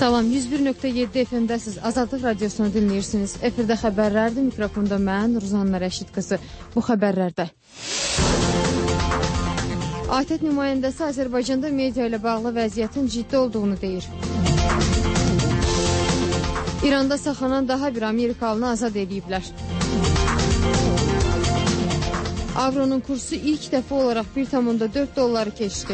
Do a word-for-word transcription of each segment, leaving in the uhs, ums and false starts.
Salam, yüz bir nöqtə yeddi F M-dəsiz Azadlıq Radiosunu dinləyirsiniz. Efirdə xəbərlərdir, mikrofonda mən, Ruzanna Rəşid qızı. Bu xəbərlərdə A T E T nümayəndəsi Azərbaycanda media ilə bağlı vəziyyətin ciddi olduğunu deyir. İranda saxlanan daha bir Amerikalını azad ediblər. Avronun kursu ilk dəfə olaraq bir tam dörd dolları keçdi.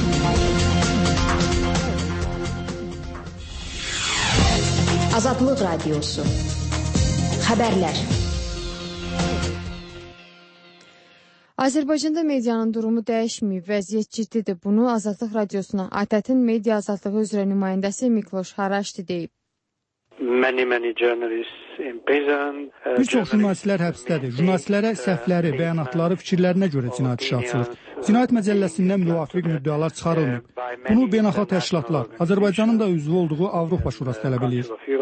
Azadlıq Radiosu. Xəbərlər. Azərbaycanda medianın durumu dəyişməyib, vəziyyət ciddidir. Bunu Azadlıq Radiosuna A T E T-in media azadlığı üzrə nümayəndəsi Mikloş Haraşdi deyib. Bir çox jurnalistlər həbsdədir. Jurnalistlərə səhvləri, bəyanatları, fikirlərinə görə cinayət işi açılır. Cinayət məcəlləsindən müvafiq müddəalar çıxarılmıyor. Bunu beynəlxalq təşkilatlar, Azərbaycanın da üzvü olduğu Avropa Şurası tələb edir.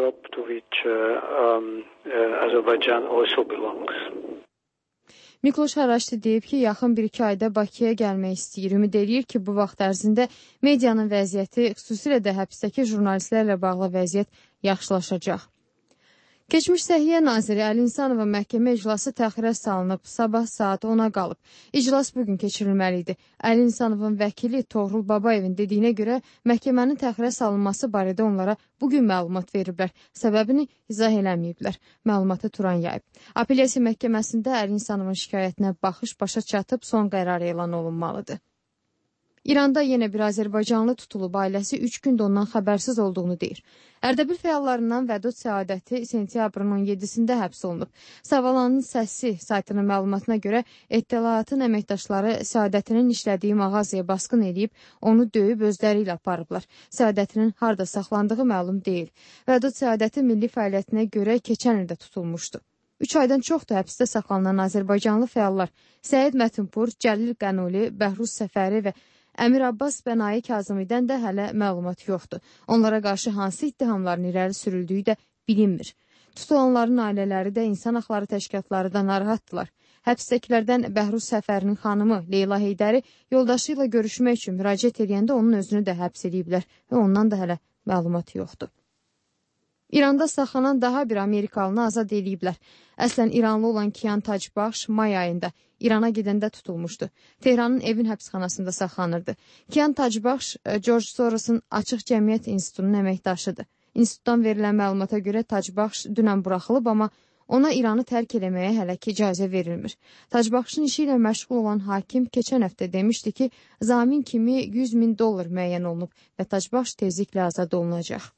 Mikloş Haraşdi deyib ki, yaxın bir-iki ayda Bakıya gəlmək istəyir. Ümid edir ki, bu vaxt ərzində medianın vəziyyəti, xüsusilə də həbsdəki jurnalistlərlə bağlı vəziyyət yaxşılaşacaq. Keçmiş Səhiyyə Naziri Əli İnsanova məhkəmə iclası təxirə salınıb, sabah saat ona qalıb. İclas bugün keçirilməli idi. Əli İnsanovun vəkili Toğrul Babayevin dediyinə görə məhkəmənin təxirə salınması barədə onlara bugün məlumat veriblər. Səbəbini izah eləməyiblər. Məlumatı Turan yayıb. Apellyasiya məhkəməsində Əli İnsanovun şikayətinə baxış başa çatıb, son qərar elan olunmalıdır. İranda yenə bir Azərbaycanlı tutulub, ailəsi üç gündə ondan xəbərsiz olduğunu deyir. Ərdəbil fəallarından Vədud Səadəti sentyabrın on yeddisində həbs olunub. Savalanın Səsi saytının məlumatına görə Ehtəlaatın əməkdaşları Səadətinin işlədiyi mağazaya basqın edib, onu döyüb özləri ilə aparıblar. Səadətinin harda saxlandığı məlum deyil. Vədud Səadəti milli fəaliyyətinə görə keçən ildə tutulmuşdu. Üç aydan çoxdur həbsdə saxlanılan Azərbaycanlı fəallar Səid Mətinpur, Cəlil Qənuli, Bəhruz Səfəri və Əmir Abbas Bənayi Kazımidən də hələ məlumat yoxdur. Onlara qarşı hansı ittihamların irəli sürüldüyü də bilinmir. Tutulanların ailələri də insan haqları təşkilatları da narahatdırlar. Həbsdəkilərdən Bəhruz Səfərinin xanımı Leyla Heydəri yoldaşı ilə görüşmək üçün müraciət edəndə onun özünü də həbs ediblər və ondan da hələ məlumat yoxdur. İranda saxlanan daha bir Amerikalını azad ediblər. Əslən İranlı olan Kiyan Tacbaxş may ayında İrana gedəndə tutulmuşdu. Tehranın evin həbsxanasında saxlanırdı. Kiyan Tacbaxş George Soros'un Açıq Cəmiyyət İnstitutunun əməkdaşıdır. İnstitutdan verilən məlumata görə Tacbaxş dünən buraxılıb, amma ona İranı tərk eləməyə hələ ki icazə verilmir. Tacbaxşın işi ilə məşğul olan hakim keçən həftə demişdi ki, zamin kimi yüz min dollar müəyyən olunub və Tacbaxş tezliklə azad olunacaq.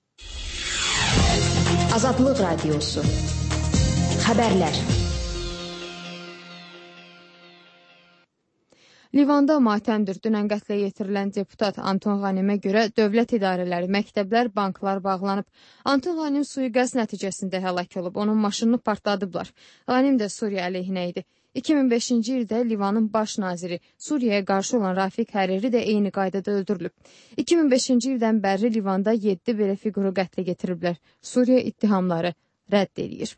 Azadlıq Radiosu. Xəbərlər. Livanda matəmdir. Dünən qətlə yetirilən deputat Anton Ghanimə görə dövlət idarələri, məktəblər, banklar bağlanıb. Anton Ghanim sui-qəsd nəticəsində həlak olub. Onun maşınını partladıblar. Ghanim də Suriya əleyhinə idi. iki min beşinci ildə Livanın baş naziri, Suriyaya qarşı olan Rafiq Həriri də eyni qaydada öldürülüb. iki min beşinci ildən bəri Livanda yeddi belə fiquru qətlə getiriblər. Suriya ittihamları rədd edir.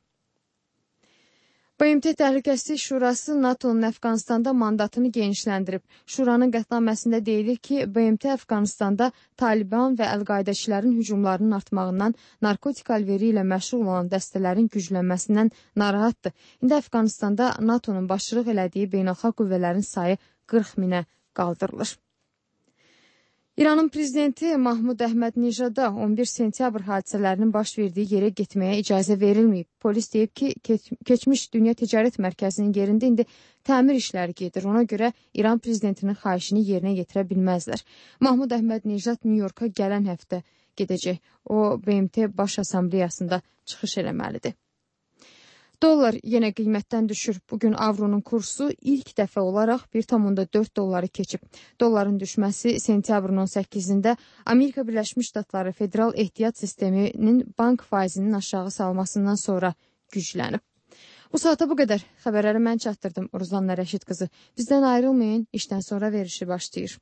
B M T Təhlükəsizlik Şurası NATO'nun Əfqanistanda mandatını genişləndirib. Şuranın qətnaməsində deyilir ki, B M T Əfqanistanda Taliban və Əl-Qaidəçilərin hücumlarının artmağından, narkotik alveri ilə məşğul olan dəstələrin güclənməsindən narahatdır. İndi Əfqanistanda NATO'nun başçılıq elədiyi beynəlxalq qüvvələrin sayı qırx minə qaldırılır. İranın prezidenti Mahmud Əhməd-Nijada on bir sentyabr hadisələrinin baş verdiyi yerə getməyə icazə verilməyib. Polis deyib ki, keç keçmiş Dünya Ticarət Mərkəzinin yerində indi təmir işləri gedir. Ona görə İran prezidentinin xahişini yerinə yetirə bilməzlər. Mahmud Əhməd-Nijad Nyu-Yorka gələn həftə gedəcək. O, B M T Baş Assambleyasında çıxış eləməlidir. Dollar yenə qiymətdən düşür. Bugün avronun kursu ilk dəfə olaraq bir tam dörd dolları keçib. Dolların düşməsi sentyabrın on səkkizində Amerika Birləşmiş Ştatları Federal Ehtiyat Sisteminin bank faizinin aşağı salmasından sonra güclənib. Bu saata bu qədər. Xəbərləri mən çatdırdım. Ruzanna Rəşid qızı. Bizdən ayrılmayın. İşdən sonra verişi başlayır.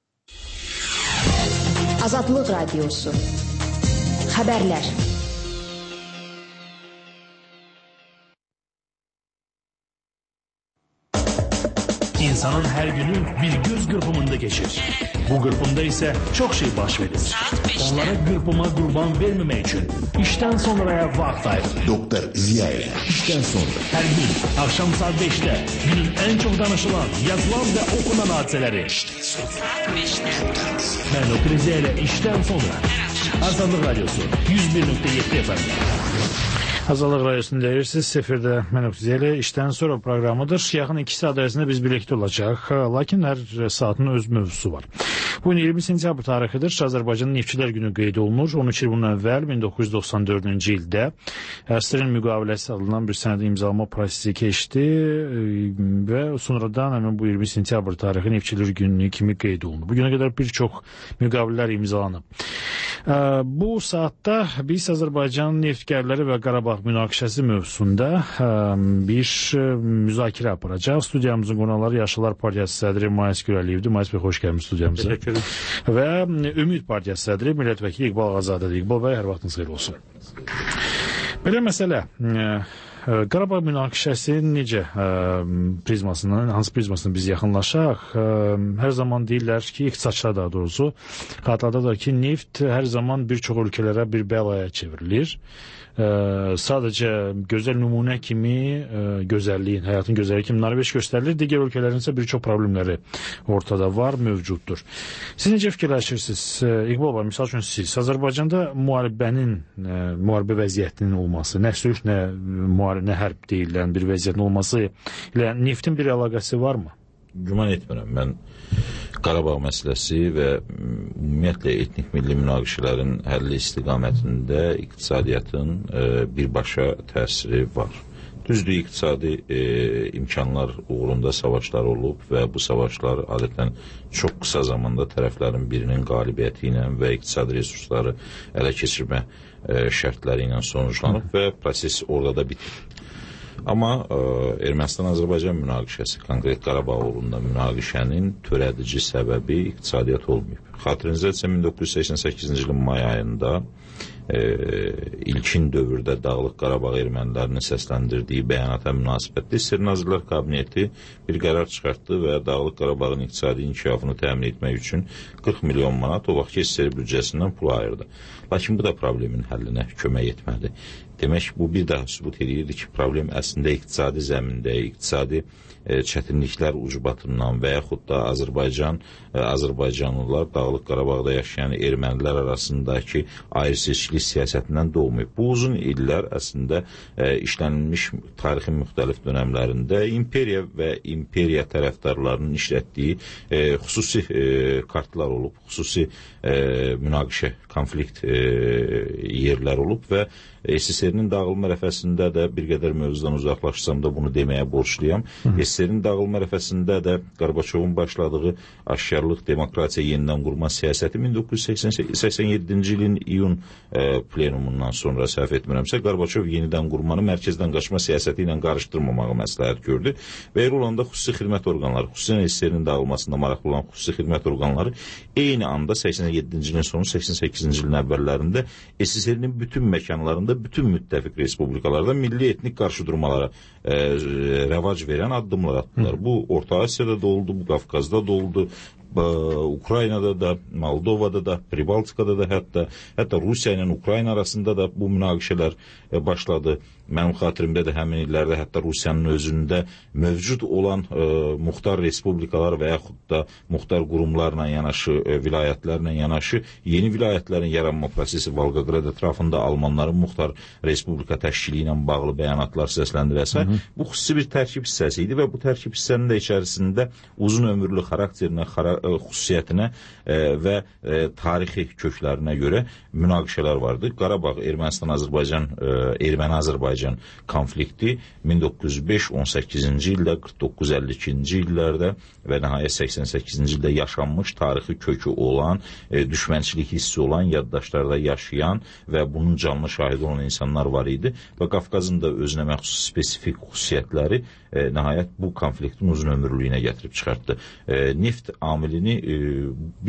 Azadlıq Radiosu. Xəbərlər. İnsanın her günü bir göz kırpımında geçir. Bu kırpımda ise çok şey baş verir. Onlara kırpıma kurban vermemek için işten sonraya vakit ayır. Doktor Ziya ile işten sonra. Her gün akşam saat beşte günün en çok danışılan, yazılan ve okunan hadiseleri. İşten sonra. Ben Doktor Ziya ile işten sonra. Azadlık Radyosu yüz bir nokta yedi efendim. Azadlık Radyosu'nu deyirsiniz. Sefirde Mən Doktor ile işten sonra programıdır. Yaxın iki saat arasında biz birlikte olacaq. Lakin her saatinin öz mövzusu var. Bugün iyirmi sentyabr tarixidir. Azərbaycanın Neftçilər Günü qeyd olunur. on üç il bundan əvvəl bin doqquz yüz doxsan dördüncü ildə Əsrin müqaviləsi adlanan bir sənədi imzalama prosesi keçdi və sonradan həmin bu iyirmi sentyabr tarixi Neftçilər Günü kimi qeyd olunur. Bugüne kadar bir çox müqavilələr imzalanıb. Bu saatdə biz Azərbaycan neftkarları və Qarabağ münaqişəsi mövzusunda bir müzakirə aparacaq. Studiyamızın qonaqları Yaşlılar Partiyası sədri Mayis Gürəliyevdir. Mayis bəy, xoş gəlmişsiniz studiyamıza. Və Ümid Partiyası sədri Millət-vəkili İqbal Ağazadədir. İqbal bəy, hər vaxtınız xeyir olsun. Belə məsələ, Qarabağ münaqişəsi necə prizmasından, hansı prizmasından biz yaxınlaşaq? Hər zaman deyirlər ki, iqtisadçılar daha doğrusu, xatırladırlar ki, neft hər zaman bir çox ölkələrə bir bəlaya çevrilir. Sadəcə gözəl nümunə kimi gözəlliyin, həyatın gözəlliyi kimi Norveç göstərilir. Digər ölkələrin isə bir çox problemləri ortada var, mövcuddur. Siz necə fikirləşirsiniz? İqbal bəy, misal üçün siz, Azərbaycanda müharibənin, müharibə vəziyyətinin olması, nə sülh, nə müharibə, nə hərb deyilən bir vəziyyətin olması ilə neftin bir əlaqəsi varmı? Güman etmirəm. Mən Qarabağ məsələsi və ümumiyyətlə etnik milli münaqişələrin həlli istiqamətində iqtisadiyyatın e, birbaşa təsiri var. Düzdür, iqtisadi e, imkanlar uğrunda savaşlar olub və bu savaşlar adətən çox qısa zamanda tərəflərin birinin qalibiyyəti ilə və iqtisadi resursları ələ keçirmə e, şərtləri ilə sonuçlanıb və proses orada da bitir. Amma e, Ermənistan-Azərbaycan münaqişəsi, konkret Qarabağ uğrunda münaqişənin törədici səbəbi iqtisadiyyat olmayıb. Xatırınızda min doqquz yüz səksən səkkizinci ilin may ayında e, ilkin dövrdə Dağlıq Qarabağ ermənilərinin səsləndirdiyi bəyanata münasibətdə S S R Nazirlər Kabineti bir qərar çıxartdı və Dağlıq Qarabağın iqtisadi inkişafını təmin etmək üçün qırx milyon manat o vaxtki S S R büdcəsindən pul ayırdı. Lakin bu da problemin həllinə kömək etmədi. Demək, bu bir daha sübut edirdi ki, problem əslində iqtisadi zəmində, iqtisadi e, çətinliklər ucbatından və yaxud da Azərbaycan, e, Azərbaycanlılar Dağlıq Qarabağda yaşayan ermənilər arasındakı ayrı-seçkilik siyasətindən doğmayıb. Bu uzun illər əslində e, işlənilmiş tarixin müxtəlif dönəmlərində imperiya və imperiya tərəfdarlarının işlətdiyi e, xüsusi e, kartlar olub, xüsusi e, münaqişə, konflikt e, yerlər olub və S S R-nin dağılma rəfəsində də bir qədər mövzudan uzaqlaşsam da bunu deməyə borçluyam. S S R-nin dağılma rəfəsində də Qarbaçovun başladığı aşkarlıq, demokratiya, yenidən qurma siyasəti min doqquz yüz səksən yeddinci ilin iyun e, plenumundan sonra səhv etmirəmsə, Qarbaçov yenidən qurmanı mərkəzdən qaçma siyasəti ilə qarışdırmamağı məsləhət gördü və elə olanda xüsusi xidmət orqanları, xüsusən S S R-nin dağılmasında maraqlı olan xüsusi xidmət orqanları eyni anda səksən yeddinci ilin sonu, səksən səkkizinci ilin əvvəllərində S S R-nin bütün məkanlarında, bütün müttəfiq respublikalarda milli etnik qarşıdurmalara e, rəvac verən addımlar atdılar. Hı. Bu Orta Asiyada da oldu, bu Qafqazda da oldu, Ukraynada da, Moldovada da, Pribaltikada da, hətta hətta Rusiya ilə Ukrayna arasında da bu münaqişələr e, başladı. Mənim xatirimdə də həmin illərdə hətta Rusiyanın özündə mövcud olan e, muxtar respublikalar və yaxud da muxtar qurumlarla yanaşı, e, vilayətlərlə yanaşı yeni vilayətlərin yaranma prosesi Volqograd ətrafında Almanların muxtar respublika təşkili ilə bağlı bəyanatlar səsləndirəsə, bu xüsusi bir tərkib hissəsi idi və bu tərkib hissənin də içərisində uzun ömürlü xarakterinə, xara xüsusiyyətinə e, və e, tarixi köklərinə görə münaqişələr vardı. Qarabağ, Ermənistan-Azərbaycan, e, Erməni-Azərbaycan konflikti min doqquz yüz beş on səkkizinci ildə, qırx doqquz əlli ikinci illərdə və nəhayət səksən səkkizinci ildə yaşanmış tarixi kökü olan, e, düşmənçilik hissi olan, yaddaşlarda yaşayan və bunun canlı şahidi olan insanlar var idi və Qafqazın da özünə məxsus spesifik xüsusiyyətləri e, nəhayət bu konfliktin uzun ömürlüyünə gətirib çıxartdı. E, neft amilini e, biz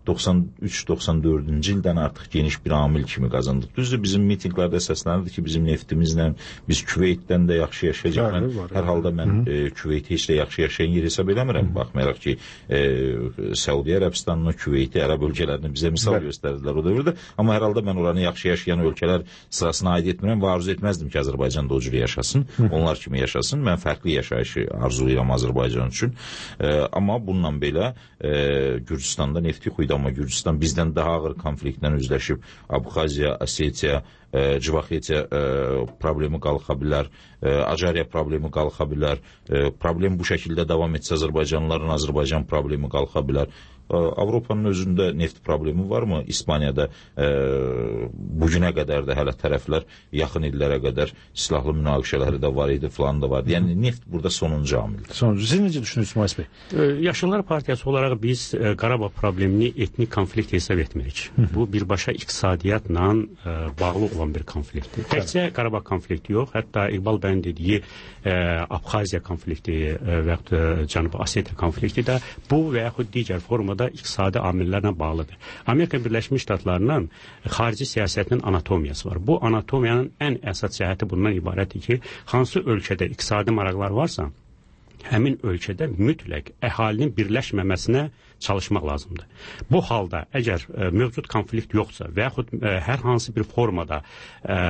doxsan üç doxsan dördüncü ildən artıq geniş bir amil kimi qazandıq. Düzdür, bizim mitinqlərdə səslənirdi ki, bizim neftimizlə biz Küveytdən də yaxşı yaşayacaq. Mən, hər halda mən e, Küveyti heç də yaxşı yaşayan yer hesab eləmirəm. Baxmayaraq ki, e, Səudiyyə Ərəbistanını, Küveyti, Ərəb ölkələrini bizə misal Bəli. göstərdilər o dövrdə. Amma hər halda mən oranı yaxşı yaşayan ölkələr sırasına aid etmirəm və arzu etməzdim ki, Azərbaycan da o cür yaşasın. Onlar kimi yaşasın. Mən fərqli yaşayışı arzulayıram Azərbaycan üçün. E, amma bununla belə e, Gürcüstanda nefti xuydu, amma Gürcüstan bizdən daha ağır konfliktlə üzləşib. Abxaziya, Osetiya, e, Cıvaxetiya e, problemi qalxa bilər, e, Acariya problemi qalxa bilər. E, problem bu şəkildə davam etsə Azərbaycanlıların Azərbaycan problemi qalxa bilər. Avropanın özündə neft problemi varmı? İspaniyada e, bugünə qədər də hələ tərəflər yaxın illərə qədər silahlı münaqişələri də var idi, falan da vardı. Yəni neft burada sonuncu amildir. Sonuncu. Siz necə düşünürsünüz Mayıs bəy? E, Yaşıllar Partiyası olaraq biz e, Qarabağ problemini etnik konflikt hesab etmirik. Bu birbaşa iqtisadiyyatla e, bağlı olan bir konfliktdir. Təkcə Qarabağ konflikti yox, hətta İqbal bəyin dediyi e, Abxaziya konflikti e, və yaxud e, Cənubi Osetiya konflikti də bu və yaxud digər formada iqtisadi amillərlə bağlıdır. Amerika Birləşmiş Ştatlarının xarici siyasətinin anatomiyası var. Bu anatomiyanın ən əsas cəhəti bundan ibarətdir ki, hansı ölkədə iqtisadi maraqlar varsa, həmin ölkədə mütləq əhalinin birləşməməsinə çalışmaq lazımdır. Bu halda əgər e, mövcud konflikt yoxsa və yaxud e, hər hansı bir formada e,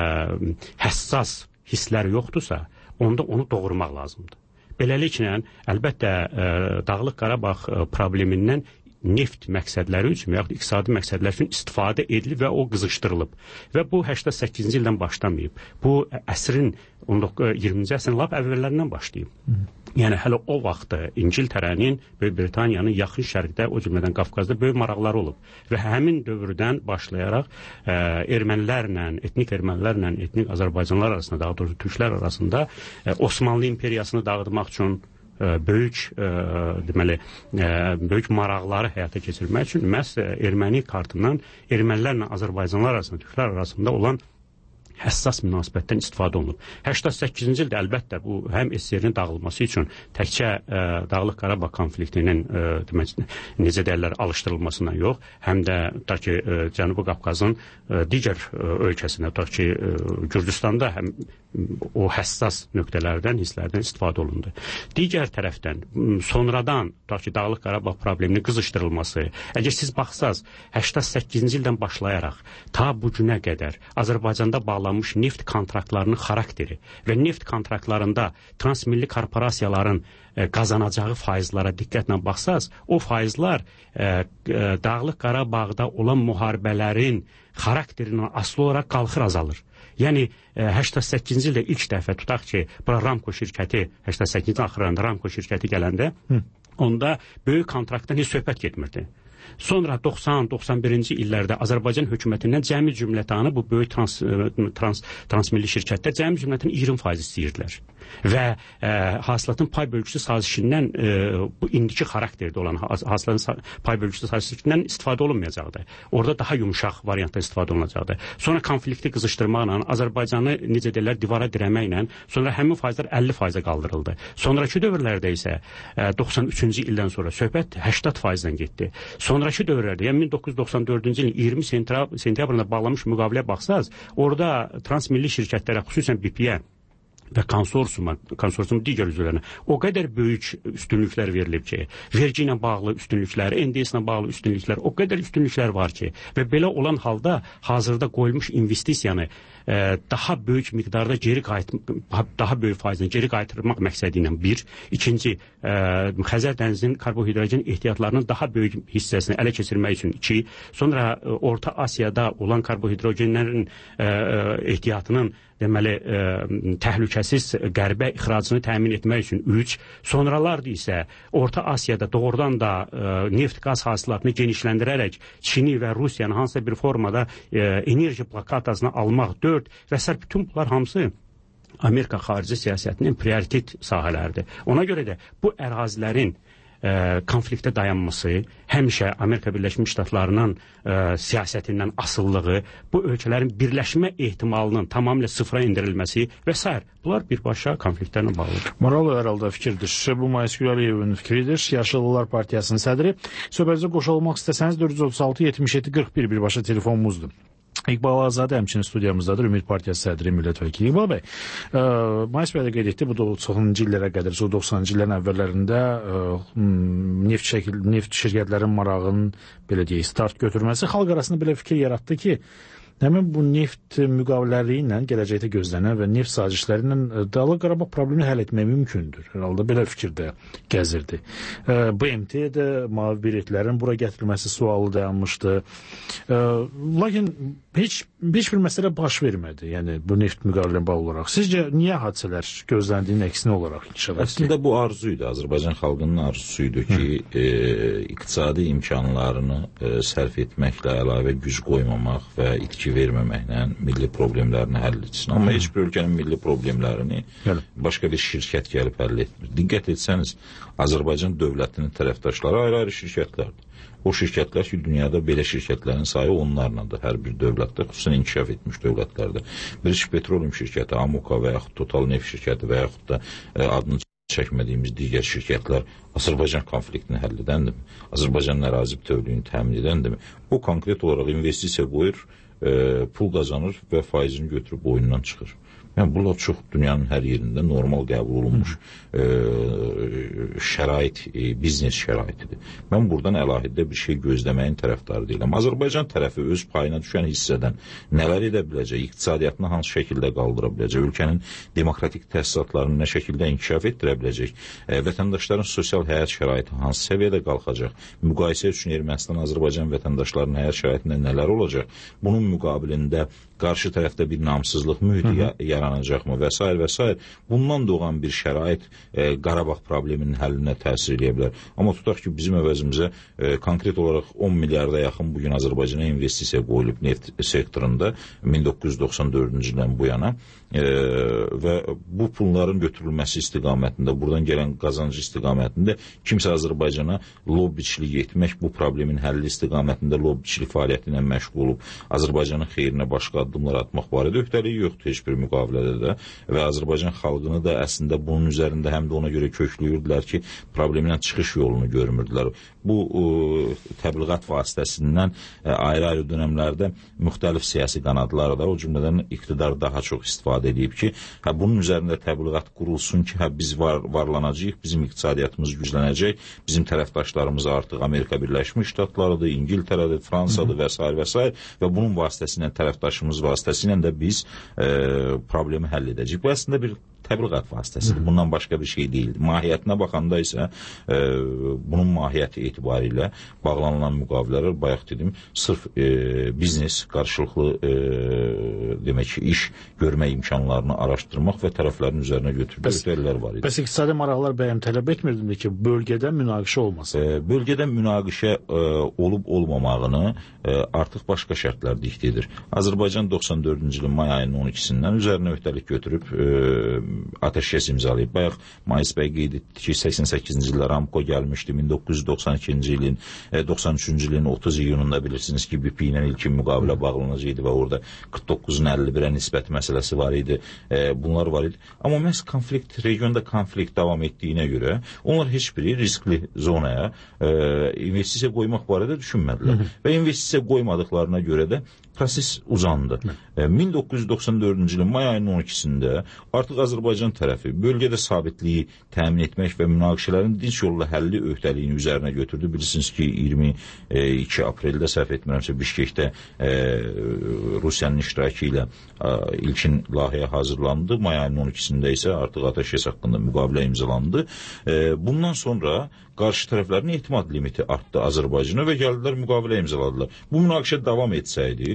həssas hisslər yoxdursa, onda onu doğurmaq lazımdır. Beləliklə, əlbəttə e, Dağlıq Qarabağ e, problemindən neft məqsədləri üçün və yaxud iqtisadi məqsədlər üçün istifadə edilib və o qızışdırılıb. Və bu səksən səkkizinci ildən başlamayıb. Bu əsrin iyirminci əsrin lap əvvəllərindən başlayıb. Hı. Yəni hələ o vaxt İngiltərənin, Böyük Britaniyanın yaxın şərqdə, o cümlədən Qafqazda böyük maraqları olub. Və həmin dövrdən başlayaraq ə, ermənilərlə, etnik ermənilərlə, etnik Azərbaycanlılar arasında, daha doğrusu türklər arasında ə, Osmanlı imperiyasını dağıtmaq üçün böyük ə, deməli ə, böyük maraqları həyata keçirmək üçün məhz erməni kartından ermənilərlə Azərbaycanlılar arasında, türklər arasında olan həssas münasibətdən istifadə olunub. səksən səkkizinci ildə əlbəttə bu həm S S R-nin dağılması üçün təkcə ə, Dağlıq Qarabağ konfliktinin ə, demək, necə deyirlər, alışdırılmasından yox, həm də ta ki ə, Cənubi Qafqazın ə, digər ə, ölkəsinə, ta ki ə, Gürcüstanda həm o həssas nöqtələrdən, hisslərdən istifadə olundu. Digər tərəfdən sonradan ta ki Dağlıq Qarabağ probleminin qızışdırılması, əgər siz baxsaz səksən səkkizinci ildən başlayaraq ta bu günə qədər Azərbaycanda bağlı neft kontraktlarının xarakteri və neft kontraktlarında transmilli korporasiyaların e, qazanacağı faizlara diqqətlə baxsaz, o faizlar e, e, Dağlıq Qarabağda olan müharibələrin xarakterindən asılı olaraq qalxır, azalır. Yəni səksən səkkizinci ildə ilk dəfə tutaq ki, bura Ramko şirkəti səksən səkkizinci axırında Ramko şirkəti gələndə Hı. onda böyük kontraktdan heç söhbət getmirdi. Sonra doxsan doxsan birinci illərdə Azərbaycan hökumətindən cəmi cümlətanı bu böyük trans, trans, transmilli şirkətlər cəmi cümlətanı iyirmi faiz istəyirdilər. Və e, hasilatın pay bölgüsü sazişindən e, bu indiki xarakterdə olan hasilatın pay bölgüsü sazişindən istifadə olunmayacaqdı. Orada daha yumuşaq variantda istifadə olunacaqdı. Sonra konflikti qızışdırmaqla, Azərbaycanı necə deyirlər, divara dirəməklə, sonra həmin faizlər əlli faizə qaldırıldı. Sonrakı dövrlərdə isə e, doxsan üçüncü ildən sonra söhbət səksən faizdən getdi. Sonrakı dövrlərdə, yəni min doqquz yüz doxsan dördüncü ilin iyirmi sentyabrında bağlanmış müqaviləyə baxsaz, orada transmilli şirkətlərə, xüsusən B P-yə və konsorsiyuma, konsorsiumun digər üzvlərinə o qədər böyük üstünlüklər verilib ki, vergi ilə bağlı üstünlüklər, N D S ilə bağlı üstünlüklər, o qədər üstünlüklər var ki, və belə olan halda hazırda qoyulmuş investisiyanı e, daha böyük miqdarda geri qayıt, daha böyük faizlə geri qaytarmaq məqsədi ilə bir, ikinci, e, Xəzər dənizinin karbohidrogen ehtiyatlarının daha böyük hissəsini ələ keçirmək üçün iki, sonra e, Orta Asiyada olan karbohidrogenlərin e, ehtiyatının deməli, e, təhlükəsiz qərbə ixracını təmin etmək üçün üç, sonralardır isə Orta Asiyada doğrudan da e, neft qaz hasilatını genişləndirərək Çini və Rusiyanı hansısa bir formada e, enerji blokatasına almaq dörd və s. bütün bunlar hamısı Amerika xarici siyasətinin prioritet sahələrdir. Ona görə də bu ərazilərin e, konfliktə dayanması, həmişə Amerika Birləşmiş Ştatlarının e, siyasətindən asılılığı, bu ölkələrin birləşmə ehtimalının tamamilə sıfıra indirilməsi və s. Bunlar birbaşa konfliktlərlə bağlıdır. Moral hər halda fikirdir. Bu Mayıs Gülaliyevin fikridir. Yaşılılar Partiyasının sədri. Söhbətinizə qoşulmaq istəsəniz dörd yüz otuz altı yetmiş yeddi qırx bir birbaşa telefonumuzdur. İqbal Azadə həmçinin studiyamızdadır. Ümid Partiyası sədri, millət vəkili İqbal bəy. Ə, Mayıs bəy də qeyd etdi, bu doxsanıncı illərə qədər, doxsanıncı illərin əvvəllərində ə, neft, şəkil, neft şirkətlərin marağının belə deyək, start götürməsi xalq arasında belə fikir yaratdı ki, həmin bu neft müqavilələri ilə gələcəkdə gözlənən və neft sazişləri ilə Dağlıq Qarabağ problemini həll etmək mümkündür. Herhalde belə fikirdə gəzirdi. B M T-də mavi biletlərin bura gətirilməsi sualı dayanmışdı. Lakin heç, heç bir məsələ baş vermədi. Yəni bu neft müqaviləyə bağlı olaraq. Sizcə niyə hadisələr gözləndiyinin əksinə olaraq inkişaf etdi? Əslində bu arzuydu. Azərbaycan xalqının arzusuydu ki, e, iqtisadi imkanlarını e, sərf etməklə əlavə güc qoymamaq və itki verməməklə milli problemlərini həll etsin. Amma heç bir ölkənin milli problemlərini Gəl. başqa bir şirkət gəlib həll etmir. Diqqət etsəniz, Azərbaycan dövlətinin tərəfdaşları ayrı-ayrı şirkətlərdir. O şirkətlər ki, dünyada belə şirkətlərin sayı onlarladır. Hər bir dövlətdə, xüsusən inkişaf etmiş dövlətlərdə. British Petroleum şirkəti, Amoka və yaxud Total Neft şirkəti və yaxud da e, adını çəkmədiyimiz digər şirkətlər Azərbaycan konfliktini həll edəndirmi? Azərbaycanın ərazi bütövlüyünü təmin edəndirmi? O konkret olaraq investisiya qoyur, e, pul qazanır və faizini götürüb oyundan çıxır. Yəni, bunlar çox dünyanın hər yerində normal qəbul olunmuş e, şərait, e, biznes şəraitidir. Mən buradan əlahiddə bir şey gözləməyin tərəfdarı deyiləm. Azərbaycan tərəfi öz payına düşən hissədən nələr edə biləcək, iqtisadiyyatını hansı şəkildə qaldıra biləcək, ölkənin demokratik təsisatlarını nə şəkildə inkişaf etdirə biləcək, e, vətəndaşların sosial həyat şəraiti hansı səviyyədə qalxacaq, müqayisə üçün Ermənistan, Azərbaycan vətəndaşlarının həyat şəraitində nələr olacaq, bunun müqabilində qarşı tərəfdə bir namsızlıq mühiti yaranacaqmı və s. və s. Bundan doğan bir şərait e, Qarabağ probleminin həllinə təsir edə bilər. Amma tutaq ki, bizim əvəzimizə e, konkret olaraq on milyarda yaxın bugün Azərbaycana investisiya qoyulub neft sektorunda min doqquz yüz doxsan dördüncü ildən bu yana e, və bu pulların götürülməsi istiqamətində, buradan gələn qazancı istiqamətində kimsə Azərbaycana lobbiçilik etmək, bu problemin həlli istiqamətində lobbiçilik fəaliyyəti ilə məşğul olub, Azərbaycanın xeyrinə başqa addımlar atmaq barədə öhdəliyi yoxdur heç bir müqavilədə də və Azərbaycan xalqını da əslində bunun üzərində həm də ona görə köklüyürdülər ki, problemdən çıxış yolunu görmürdülər. Bu ə, təbliğat vasitəsindən ə, ayrı-ayrı dönəmlərdə müxtəlif siyasi qanadlar da, o cümlədən iqtidar daha çox istifadə edib ki, hə, bunun üzərində təbliğat qurulsun ki, hə, biz var, varlanacağıq, bizim iqtisadiyyatımız güclənəcək, bizim tərəfdaşlarımız artıq Amerika Birləşmiş Ştatlarıdır, İngiltərədir, Fransadır və s. və s. və bunun vasitəsilə tərəfdaşımız vasitəsilə də biz e, problemi həll edəcəyik. Bu əslində bir təbliğat vasitəsidir. Bundan başqa bir şey deyil. Mahiyyətinə baxanda isə e, bunun mahiyyəti etibarilə bağlanılan müqavilələr, bayaq dedim, sırf e, biznes, qarşılıqlı e, demək ki, iş görmə imkanlarını araşdırmaq və tərəflərin üzərinə götürdüyü öhdəliklər var idi. Bəs iqtisadi maraqlar bəyəm tələb etmirdi ki, bölgədə münaqişə olmasın? E, bölgədə münaqişə e, olub-olmamağını e, artıq başqa şərtlər dikte edir. Azərbaycan doxsan dördüncü ilin may ayının on ikisindən üzərinə öhdəlik götürüb e, ateşkəs imzalayıb. Bayaq Mayıs bəy qeyd etdi ki, səksən səkkizinci ildə Ramko gəlmişdi. min doqquz yüz doxsan ikinci ilin, doxsan üçüncü ilin otuz iyununda bilirsiniz ki, B P ilə ilkin müqavilə bağlanacaqdı və orada qırx doqquzun əlli birə nisbət məsələsi var idi. Bunlar var idi. Amma məhz konflikt, regionda konflikt davam etdiyinə görə onlar heç biri riskli zonaya investisiya qoymaq barədə düşünmədilər. Və investisiya qoymadıqlarına görə də proses uzandı. min doqquz yüz doxsan dördüncü ilin may ayının on ikisində artıq Azərbaycan tərəfi bölgədə sabitliyi təmin etmək və münaqişələrin dinç yolla həlli öhdəliyini üzərinə götürdü. Bilirsiniz ki, iyirmi iki apreldə səhv etmirəmsə Bişkekdə e, Rusiyanın iştirakı ilə e, ilkin layihə hazırlandı. May ayının on ikisində isə artıq ateşkəs haqqında müqavilə imzalandı. E, bundan sonra qarşı tərəflərin etimad limiti artdı Azərbaycana və gəldilər müqavilə imzaladılar. Bu münaqişə davam etsəydi,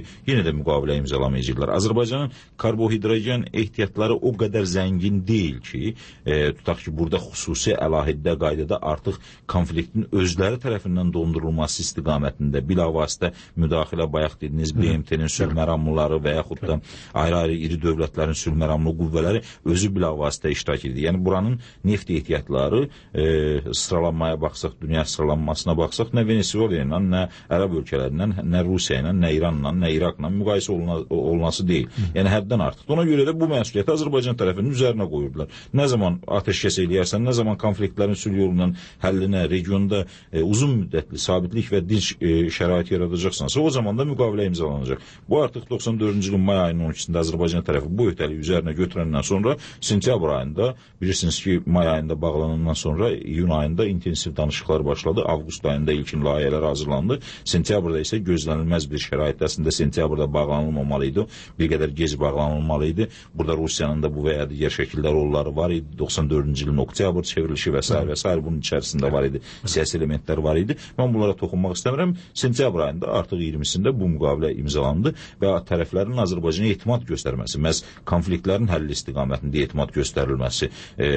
yenə də müqavilə imzalamayacaqlar. Azərbaycanın karbohidrogen ehtiyatları o qədər zəngin deyil ki, e, tutaq ki, burada xüsusi əlahiddə qaydada artıq konfliktin özləri tərəfindən dondurulması istiqamətində bilavasitə müdaxilə, bayaq dediniz, B M T-nin sülh məramlıları və yaxud da ayrı-ayrı iri dövlətlərin sülh məramlı qüvvələri özü bilavasitə iştirak edir. Yəni buranın neft ehtiyatları e, sıralanmaya baxsaq, dünya sıralanmasına baxsaq, nə Venezuela ilə, nə Ərəb ölkələrindən, nə Rusiya ilə, nə İranla, nə İraqla müqayisə oluna, olunası deyil. Yəni həddən artıq. Ona görə də bu məsuliyyəti Azərbaycan tərəfinin üzərinə qoyurdular. Nə zaman atəşkəs eləyərsən, nə zaman konfliktlərin sülh yolundan həllinə, regionda e, uzun müddətli sabitlik və dinç e, şərait yaradacaqsansa, o zaman da müqavilə imzalanacaq. Bu artıq doxsan dördüncü ilin may ayının on ikisində Azərbaycan tərəfi bu öhdəliyi üzərinə götürəndən sonra sentyabr ayında, bilirsiniz ki, may ayında bağlanandan sonra iyun ayında intensiv danışıqlar başladı. Avqust ayında ilkin layihələr hazırlandı. Sentyabrda isə gözlənilməz bir şəraitdə, əslində sentyabrda bağlanılmamalı idi. Bir qədər gec bağlanılmalı idi. Burada Rusiyanın da bu və ya digər şəkildə rolları var idi. doxsan dördüncü ilin oktyabr çevrilişi və s. və s. bunun içərisində var idi. Siyasi elementlər var idi. Mən bunlara toxunmaq istəmirəm. Sentyabr ayında artıq iyirmisində bu müqavilə imzalandı və tərəflərin Azərbaycana etimad göstərməsi, məhz konfliktlərin həlli istiqamətində etimad göstərilməsi e,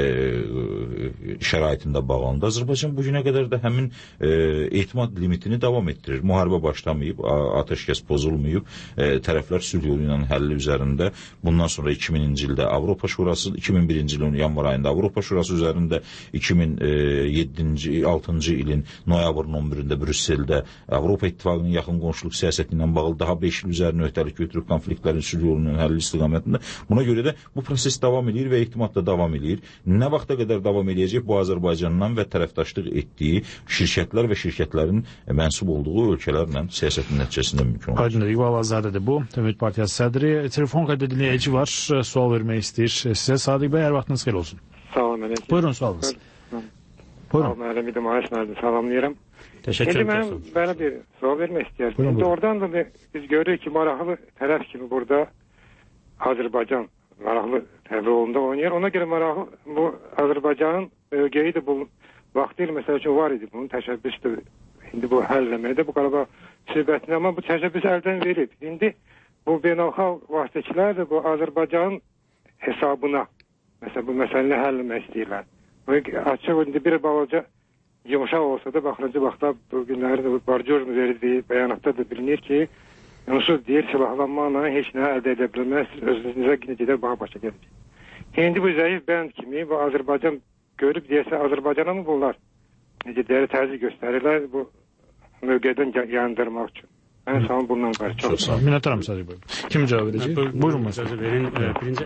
şəraitində bağlandı. Azərbaycan bu günə qədər də həmin e, etimad limitini davam etdirir. Müharibə başlamayıb, atəşkəs pozulmayıb, e, tərəflər sülh yolu ilə həlli üzərində. Bundan sonra iki mininci ildə Avropa Şurası, iki min birinci ilin yanvar ayında Avropa Şurası üzərində, iki min yeddinci altıncı ilin noyabrın on birində Brüsseldə Avropa İttifaqının yaxın qonşuluq siyasəti ilə bağlı daha beş il üzərinə öhdəlik götürüb konfliktlərin sülh yolunun həlli istiqamətində. Buna görə də bu proses davam edir və ehtimat da davam edir. Nə vaxta qədər davam edəcək bu Azərbaycandan və tərəfdaşlıq etdiyi şirkətlər və şirkətlərin mənsub olduğu ölkələrlə siyasətin nəticəsində mümkün olur. Aydındır. İqbal Azadədir bu. Ümid Partiyası sədri. Telefon qayda dinləyici var. Sual vermək istəyir. Sizə Sadiq bəy, hər vaxtınız xeyir olsun. Salam əleykum. Buyurun sualınız. Buyurun. Salam əleykum. Ayşənadı salamlayıram. Təşəkkür ederim. Mən belə bir sual vermək istəyirəm. İndi oradan da biz görürük ki, maraqlı tərəf kimi burada Azərbaycan maraqlı rolunda oynayır. Ona görə maraqlı bu Azərbaycanın mövqeyi də bu vaxtıyla məsəl üçün var idi. Bunun təşəbbüsü indi bu həlləmədə bu Qarabağ söhbətini, amma bu təşəbbüs əldən verib. İndi bu beynəlxalq vasitəçilər də bu Azərbaycanın hesabına məsələn bu məsələni həll etmək istəyirlər. Açıq indi bir balaca yumuşaq olsa da baxıcı vaxtda bu günlərin Barjorun verdiyi bəyanatda da bilinir ki, onsuz deyir silahlanmaqla heç nə əldə edə bilməz, özünüzə gedər baha başa gələcək. İndi bu zəif bənd kimi bu Azərbaycan görüb deyəsə Azərbaycana mı bunlar necə deyər təzyiq göstərirlər bu mövqedən yandırmaq üçün. Mən sağ olun bundan qarşı. Çox sağ olun. Minnətdaram Sadiq bəy. Kim cavab verəcək? Buyurun məsələn. Sözü verin. Birinci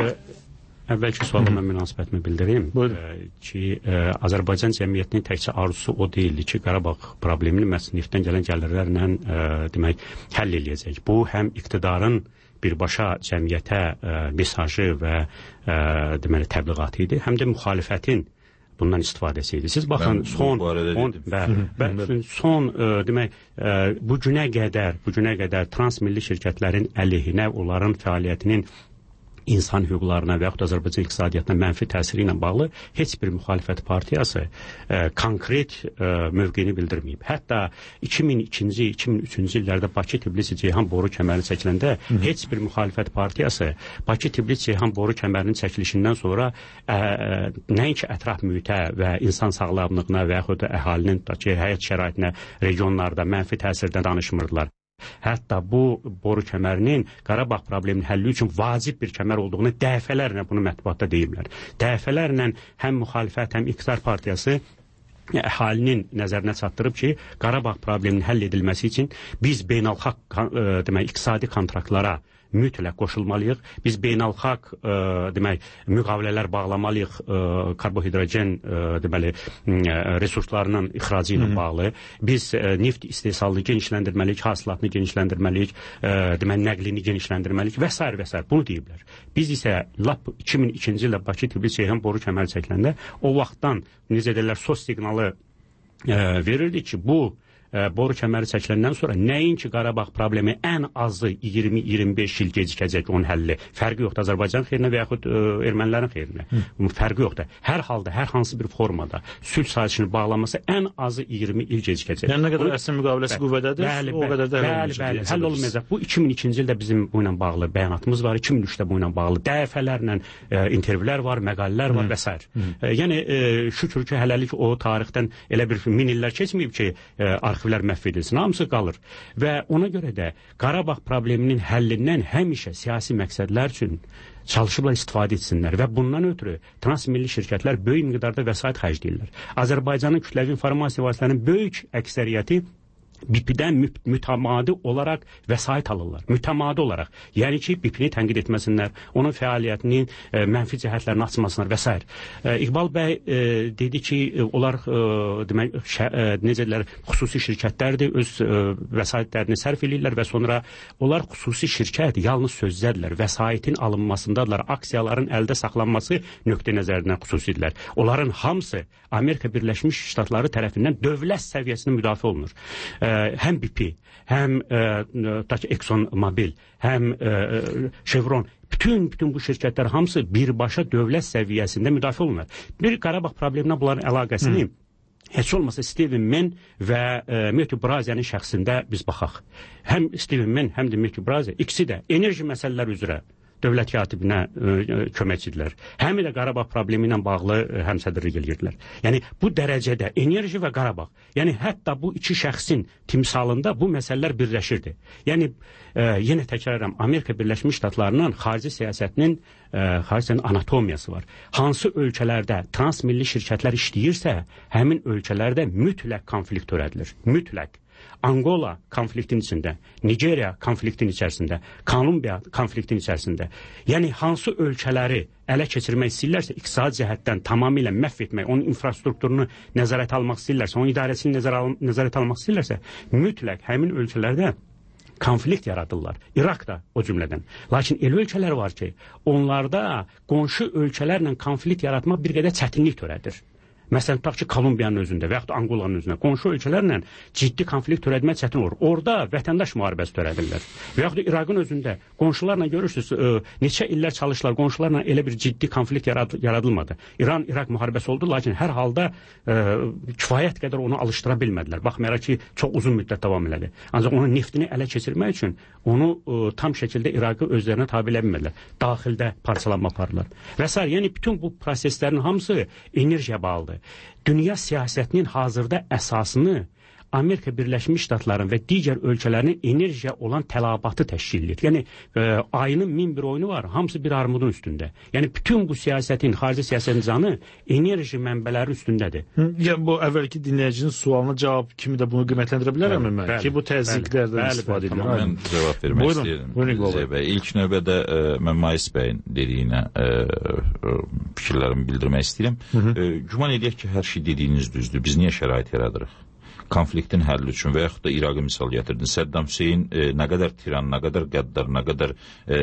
əvvəlki sualıma münasibətimi bildirim ki, Azərbaycan cəmiyyətinin təkcə arzusu o deyildi ki, Qarabağ problemini məhz neftdən gələn gəlirlərlə demək həll eləyəcək. Bu həm iqtidarın birbaşa cəmiyyətə mesajı və deməli təbliğatı idi, həm də müxalifətin bundan istifadəsi idi. Siz baxın, son on, və, və son ə, demək ə, bu günə qədər, bu günə qədər transmilli şirkətlərin əleyhinə, onların fəaliyyətinin insan hüquqlarına və yaxud Azərbaycan iqtisadiyyatına mənfi təsiri ilə bağlı heç bir müxalifət partiyası ə, konkret ə, mövqeyini bildirməyib. Hətta iki min ikinci iki min üçüncü illərdə Bakı-Tbilisi-Ceyhan boru kəməri çəkiləndə Hı -hı. heç bir müxalifət partiyası Bakı-Tbilisi-Ceyhan boru kəmərinin çəkilişindən sonra ə, ə, nəinki ətraf mühitə və insan sağlamlığına və yaxud da əhalinin həyat şəraitinə regionlarda mənfi təsirdən danışmırdılar. Hətta bu boru kəmərinin Qarabağ probleminin həlli üçün vacib bir kəmər olduğunu dəfələrlə bunu mətbuatda deyiblər. Dəfələrlə həm müxalifət, həm iqtidar partiyası əhalinin nəzərinə çatdırıb ki, Qarabağ probleminin həll edilməsi üçün biz beynəlxalq demək iqtisadi kontraktlara mütləq qoşulmalıyıq. Biz beynəlxalq ə, demək müqavilələr bağlamalıyıq ə, karbohidrogen ə, deməli ə, resurslarının ixracı ilə bağlı. Biz ə, neft istehsalını genişləndirməliyik, hasilatını genişləndirməliyik, ə, demək nəqlini genişləndirməliyik və s. və s. bunu deyiblər. Biz isə lap iki min ikinci ildə Bakı-Tbilisi-Ceyhan boru kəməri çəkiləndə o vaxtdan necə deyirlər sos siqnalı ə, verirdi ki, bu ə, boru kəməri çəkiləndən sonra nəinki Qarabağ problemi ən azı iyirmi iyirmi beş il gecikəcək onun həlli. Fərqi yoxdur Azərbaycan xeyrinə və yaxud ə, ermənilərin xeyrinə. Hı. Fərqi yoxdur. Hər halda, hər hansı bir formada sülh sazişinin bağlanması ən azı iyirmi il gecikəcək. Yəni nə qədər əslin müqaviləsi qüvvədədir, bəli, o qədər də bəli, bəli, həll olmayacaq. Bu iki min ikinci ildə bizim bu ilə bağlı bəyanatımız var, iki min üçdə bu ilə bağlı dəfələrlə ə, intervyular var, məqalələr var və s. Ə, yəni ə, şükür ki, hələlik o tarixdən elə bir min illər keçməyib ki, ə, arxivlər məhv edilsin, hamısı qalır. Və ona görə də Qarabağ probleminin həllindən həmişə siyasi məqsədlər üçün çalışıblar istifadə etsinlər və bundan ötürü transmilli şirkətlər böyük miqdarda vəsait xərcləyirlər. Azərbaycanın kütləvi informasiya vasitələrinin böyük əksəriyyəti B P D'dən müt mütəmadi olaraq vəsait alırlar. Mütəmadi olaraq. Yəni ki, B P-ni tənqid etməsinlər, onun fəaliyyətinin e, mənfi cəhətlərini açmasınlar və s. E, İqbal bəy e, dedi ki, e, onlar e, demək, şə, e, necə deyirlər, xüsusi şirkətlərdir, öz e, vəsaitlərini sərf edirlər və sonra onlar xüsusi şirkət yalnız sözdədirlər, vəsaitin alınmasındadılar, aksiyaların əldə saxlanması nöqtə nəzərindən xüsusidirlər. Onların hamısı Amerika Birləşmiş Ştatları tərəfindən dövlət səviyyəsində müdafiə olunur. E, həm B P, həm e, Exxon Mobil, həm e, Chevron, bütün bütün bu şirkətlər hamısı birbaşa dövlət səviyyəsində müdafiə olunur. Bir Qarabağ probleminə bunların əlaqəsini Hı. heç olmasa Steven Menn və e, Matthew Brazia'nın şəxsində biz baxaq. Həm Steven Menn, həm də Matthew Brazia ikisi də enerji məsələləri üzrə dövlət katibinə ə, köməkçidirlər. Həm də Qarabağ problemi ilə bağlı ə, həmsədrlik edirdilər. Yəni bu dərəcədə enerji və Qarabağ, yəni hətta bu iki şəxsin timsalında bu məsələlər birləşirdi. Yəni ə, yenə təkrar edirəm, Amerika Birləşmiş Ştatlarının xarici siyasətinin ə, xarici anatomiyası var. Hansı ölkələrdə transmilli şirkətlər işləyirsə, həmin ölkələrdə mütləq konflikt törədilir. Mütləq. Angola konfliktin içində, Nigeriya konfliktin içərisində, Kolumbiya konfliktin içərisində. Yəni hansı ölkələri ələ keçirmək istəyirlərsə, iqtisadi cəhətdən tamamilə məhv etmək, onun infrastrukturunu nəzarət almaq istəyirlərsə, onun idarəsini nəzarət, al nəzarət almaq istəyirlərsə, mütləq həmin ölkələrdə konflikt yaradırlar. İraq da o cümlədən. Lakin elə ölkələr var ki, onlarda qonşu ölkələrlə konflikt yaratmaq bir qədər çətinlik törədir. Məsələn, tutaq ki, Kolumbiyanın özündə və yaxud Angolanın özündə qonşu ölkələrlə ciddi konflikt törətmək çətin olur. Orada vətəndaş müharibəsi törədirlər. Və yaxud da İraqın özündə qonşularla görürsünüz, ə, neçə illər çalışdılar, qonşularla elə bir ciddi konflikt yarad yaradılmadı. İran-İraq müharibəsi oldu, lakin hər halda ə, kifayət qədər onu alışdıra bilmədilər. Baxmayaraq ki, çox uzun müddət davam elədi. Ancaq onun neftini ələ keçirmək üçün onu ə, tam şəkildə İraqı özlərinə tabe edə bilmədilər. Daxildə parçalanma apardılar. Və s. Yəni bütün bu proseslərin hamısı enerjiyə bağlıdır. Dünya siyasətinin hazırda əsasını Amerika Birləşmiş Ştatlarının və digər ölkələrinin enerjiyə olan tələbatı təşkil edir. Yəni e, ayının min bir oyunu var, hamısı bir armudun üstündə. Yəni bütün bu siyasətin, xarici siyasətin canı enerji mənbələri üstündədir. Hı, yəni bu əvvəlki dinləyicinin sualına cavab kimi də bunu qiymətləndirə bilərəm mən bəli, ki, bu təzyiqlərdən istifadə edilir. Mən cavab vermək buyurun, istəyirəm. Buyurun, İlk növbədə ə, mən Mais bəyin dediyinə ə, ə, fikirlərimi bildirmək istəyirəm. Hı -hı. Ə, güman edək ki, hər şey dediyiniz düzdür. Biz niyə şərait yaradırıq? Konfliktin həlli üçün və yaxud da İraqı misal gətirdin. Səddam Hüseyin e, nə qədər tiran, nə qədər qəddar, nə qədər e,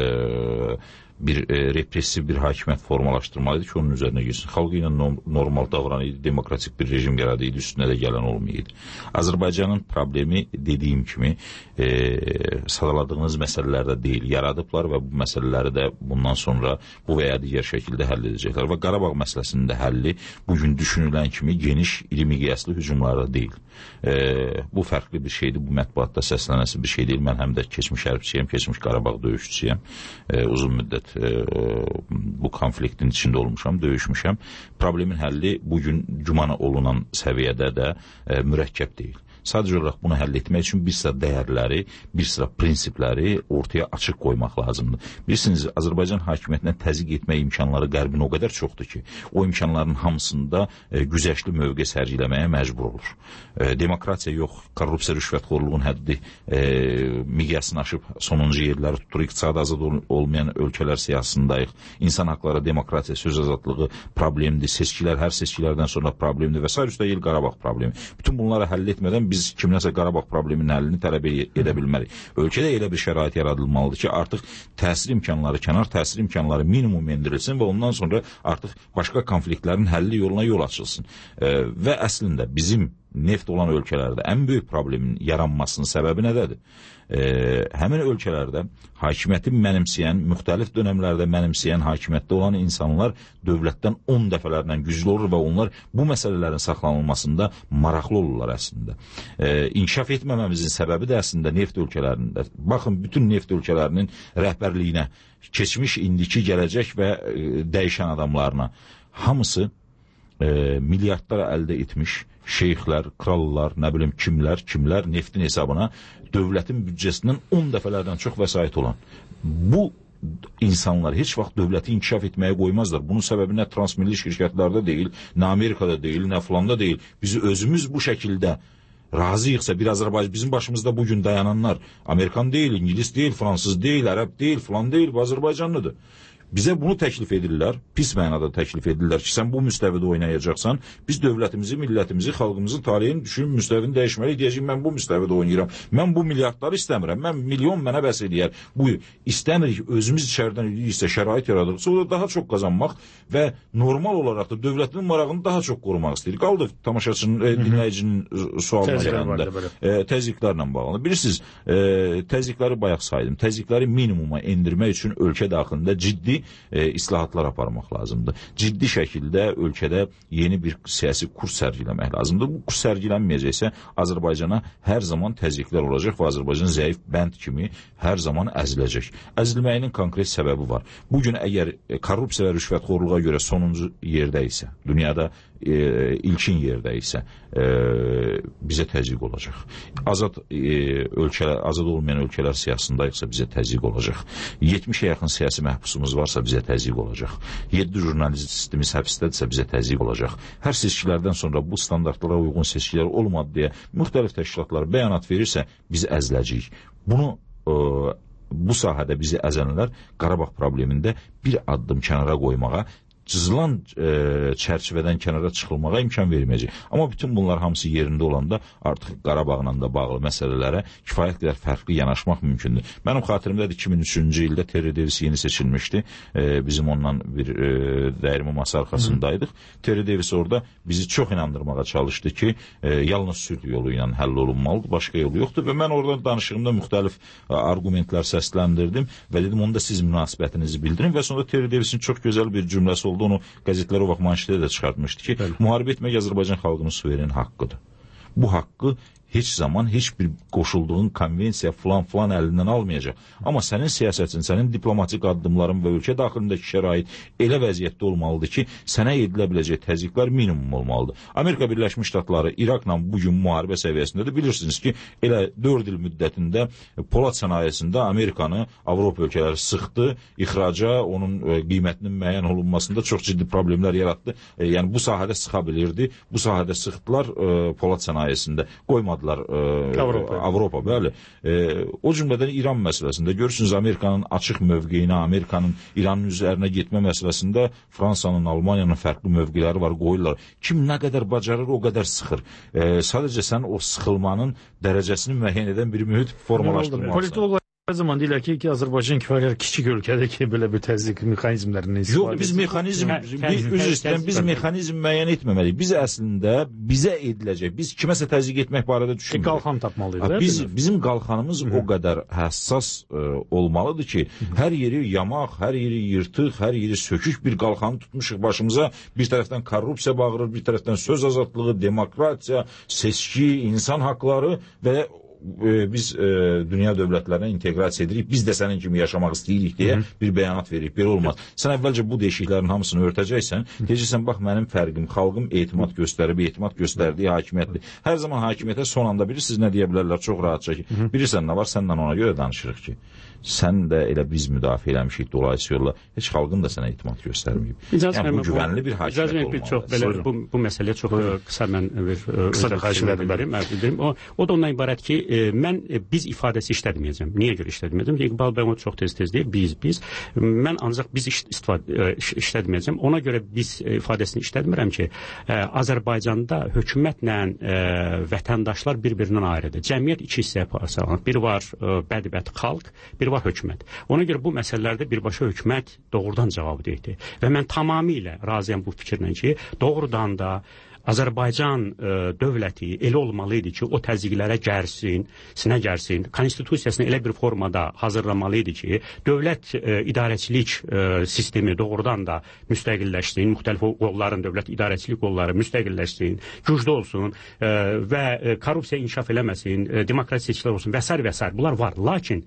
bir e, repressiv bir hakimiyyət formalaşdırmalıydı ki, onun üzərinə girsin. Xalqı ilə normal davranıydı, demokratik bir rejim yaradıydı, üstünə də gələn olmayıydı. Azərbaycanın problemi dediyim kimi e, sadaladığınız məsələlərdə deyil, yaradıblar və bu məsələləri də bundan sonra bu və ya digər şəkildə həll edəcəklər. Və Qarabağ məsələsinin də həlli bugün düşünülən kimi geniş, iri miqyaslı hücumlarda deyil. E, bu fərqli bir şeydir, bu mətbuatda səslənəsi bir şey deyil. Mən həm də keçmiş hərbçiyəm, keçmiş Qarabağ döyüşçüyəm, e, uzun müddət bu konfliktin içində olmuşam, döyüşmüşəm. Problemin həlli bugün cümana olunan səviyyədə də e, mürəkkəb deyil. Sadəcə olaraq bunu həll etmək üçün bir sıra dəyərləri, bir sıra prinsipləri ortaya açıq qoymaq lazımdır. Bilirsiniz, Azərbaycan hakimiyyətinə təzyiq etmək imkanları Qərbin o qədər çoxdur ki, o imkanların hamısında e, güzəştli mövqe sərgiləməyə məcbur olur. E, demokratiya yox, korrupsiya, rüşvətxorluğun həddi e, miqyasını aşıb sonuncu yerləri tutur, iqtisadi azad ol olmayan ölkələr siyasındayıq. İnsan haqları, demokratiya, söz azadlığı problemdir, seçkilər, hər seçkilərdən sonra problemdir və s. Üstəgəl Qarabağ problemi. Bütün bunları həll etmədən biz kimləsə Qarabağ probleminin həllini tələb edə bilmərik. Ölkədə elə bir şərait yaradılmalıdır ki, artıq təsir imkanları, kənar təsir imkanları minimum endirilsin və ondan sonra artıq başqa konfliktlərin həlli yoluna yol açılsın. E, və əslində bizim neft olan ölkələrdə ən böyük problemin yaranmasının səbəbi nədədir? E, həmin ölkələrdə hakimiyyəti mənimsəyən, müxtəlif dönəmlərdə mənimsəyən hakimiyyətdə olan insanlar dövlətdən on dəfələrlə güclü olur və onlar bu məsələlərin saxlanılmasında maraqlı olurlar əslində. E, inkişaf etməməmizin səbəbi də əslində neft ölkələrində. Baxın, bütün neft ölkələrinin rəhbərliyinə, keçmiş, indiki, gələcək və e, dəyişən adamlarına hamısı e, milyardlar əldə etmiş şeyxlər, krallar, nə bilim kimlər, kimlər neftin hesabına dövlətin büdcəsindən on dəfələrdən çox vəsait olan. Bu insanlar heç vaxt dövləti inkişaf etməyə qoymazlar. Bunun səbəbi nə transmilli şirkətlərdə deyil, nə Amerikada deyil, nə filanda deyil. Biz özümüz bu şəkildə razıyıqsa bir Azərbaycan, bizim başımızda bugün dayananlar Amerikan deyil, İngiliz deyil, Fransız deyil, Ərəb deyil, filan deyil, bu Azərbaycanlıdır. Bizə bunu təklif edirlər, pis mənada təklif edirlər ki, sən bu müstəvidə oynayacaqsan, biz dövlətimizi, millətimizi, xalqımızın taleyini düşünüb müstəvini dəyişməli, deyəcək, mən bu müstəvidə oynayıram, mən bu milyardları istəmirəm, mən milyon mənə bəs eləyər, bu istəmirik, özümüz içərdən isə şərait yaradırıqsa, o da daha çox qazanmaq və normal olaraq da dövlətin marağını daha çox qorumaq istəyir. Qaldı tamaşaçının, e, dinləyicinin sualına yanında, e, təzyiqlərlə bağlı. Bilirsiniz, e, təzyiqləri bayaq saydım, təzyiqləri minimuma endirmək üçün ölkə daxilində ciddi E, islahatlar aparmaq lazımdır. Ciddi şəkildə ölkədə yeni bir siyasi kurs sərgiləmək lazımdır. Bu kurs sərgilənməyəcəksə Azərbaycana hər zaman təzyiqlər olacaq və Azərbaycan zəif bənd kimi hər zaman əziləcək. Əzilməyinin konkret səbəbi var. Bugün əgər korrupsiya və rüşvətxorluğa görə sonuncu yerdə isə, dünyada e, ilkin yerdə isə e, bizə təzyiq olacaq. Azad e, ölkələr, azad olmayan ölkələr siyasındayıqsa bizə təzyiq olacaq. yetmişə yaxın siyasi məhbusumuz varsa bizə təzyiq olacaq. yeddi jurnalistimiz həbsdədirsə bizə təzyiq olacaq. Hər seçkilərdən sonra bu standartlara uyğun seçkilər olmadı deyə müxtəlif təşkilatlar bəyanat verirsə biz əziləcəyik. Bunu e, bu sahədə bizi əzənlər Qarabağ problemində bir addım kənara qoymağa, cızılan e, çərçivədən kənara çıxılmağa imkan verməyəcək. Amma bütün bunlar hamısı yerində olanda artıq Qarabağla da bağlı məsələlərə kifayət qədər fərqli yanaşmaq mümkündür. Mənim xatirimdədir iki min üçüncü ildə Terry Davis yeni seçilmişdi. E, bizim ondan bir e, dəyirmi masa arxasındaydıq. Hı. Terry Davis orada bizi çox inandırmağa çalışdı ki, e, yalnız sülh yolu ilə həll olunmalıdır, başqa yolu yoxdur və mən oradan danışığımda müxtəlif e, argumentlər səsləndirdim və dedim, onda siz münasibətinizi bildirin və sonra Terry Davisin çox gözəl bir cümləsi oldu. Onu qəzetlər o vaxt manşetdə də çıxartmışdı ki, bəli, müharibə etmək Azərbaycan xalqının suveren haqqıdır. Bu haqqı heç zaman heç bir qoşulduğun konvensiya filan filan əlindən almayacaq. Amma sənin siyasətin, sənin diplomatik addımların və ölkə daxilindəki şərait elə vəziyyətdə olmalıdır ki, sənə edilə biləcək təzyiqlər minimum olmalıdır. Amerika Birləşmiş Ştatları İraqla bugün müharibə səviyyəsindədir. Bilirsiniz ki, elə dörd il müddətində Polad sənayesində Amerikanı Avropa ölkələri sıxdı, ixraca, onun qiymətinin müəyyən olunmasında çox ciddi problemlər yaratdı. Yəni bu sahədə sıxa bilirdi, bu sahədə sıxdılar Polad sənayesində, qoymadılar Avropa. Avropa, bəli. E, o cümlədən İran məsələsində görürsünüz, Amerikanın açıq mövqeyinə, Amerikanın İranın üzərinə getmə məsələsində Fransanın, Almaniyanın fərqli mövqeləri var, qoyurlar. Kim nə qədər bacarır, o qədər sıxır. E, sadəcə sən o sıxılmanın dərəcəsini müəyyən edən bir mühit formalaşdırmalısan. Hər zaman deyirlər ki, ki Azərbaycan kifayət kiçik ölkədir ki, belə bir təzyiq mexanizmlərindən istifadə Yox, biz mexanizm, biz, üz istəyən, biz mexanizm müəyyən etməməliyik. Biz əslində bizə ediləcək, biz kiməsə təzyiq etmək barədə düşünmürük. Qalxan tapmalıyıq. Biz, bizim qalxanımız Hı -hı. o qədər həssas ə, olmalıdır ki, Hı -hı. hər yeri yamaq, hər yeri yırtıq, hər yeri sökük bir qalxanı tutmuşuq başımıza. Bir tərəfdən korrupsiya bağırır, bir tərəfdən söz azadlığı, demokratiya, seçki, insan haqları və biz e, dünya dövlətlərinə inteqrasiya edirik, biz də sənin kimi yaşamaq istəyirik deyə Hı-hı. bir bəyanat veririk. Belə olmaz. Sən əvvəlcə bu deşiklərin hamısını örtəcəksən, deyəcəksən, bax mənim fərqim, xalqım etimad göstərib, etimad göstərdiyi hakimiyyətdir. Hər zaman hakimiyyətə son anda bilirsiniz nə deyə bilərlər çox rahatca ki, Hı-hı. bilirsən nə var, səndən ona görə danışırıq ki, sən də elə biz müdafiə eləmişik dolayısıyla, heç xalqın da sənə etimad göstərməyib. Yəni bu güvənli bir hakimiyyət olmalıdır. Çox, belə, bu, bu məsələyə çox Buyurun. qısa mən qısa xahiş edirəm. O, o da ondan ibarət ki, e, mən e, biz ifadəsi işlətməyəcəm. Niyə görə işlətməyəcəm? İqbal bəy onu çox tez-tez deyir, biz, biz. Mən ancaq biz iş, istifadə, iş, işlətməyəcəm. Ona görə biz e, ifadəsini işlətmirəm ki, e, Azərbaycanda hökumətlə e, vətəndaşlar bir-birindən ayrıdır. Cəmiyyət iki hissəyə parçalanır. Bir var e, bədbəd xalq, bir var hökumət. Ona görə bu məsələlərdə birbaşa hökumət doğrudan cavabdehdir. Və mən tamamilə razıyam bu fikirlə ki, doğrudan da Azərbaycan ə, dövləti elə olmalı idi ki, o təzyiqlərə gərsin, sinə gərsin, konstitusiyasını elə bir formada hazırlamalı idi ki, dövlət ə, idarəçilik ə, sistemi doğrudan da müstəqilləşsin, müxtəlif qolların, dövlət idarəçilik qolları müstəqilləşsin, güclü olsun ə, və ə, korrupsiya inkişaf eləməsin, ə, demokratik seçkilər olsun və s. və s. Bunlar var. Lakin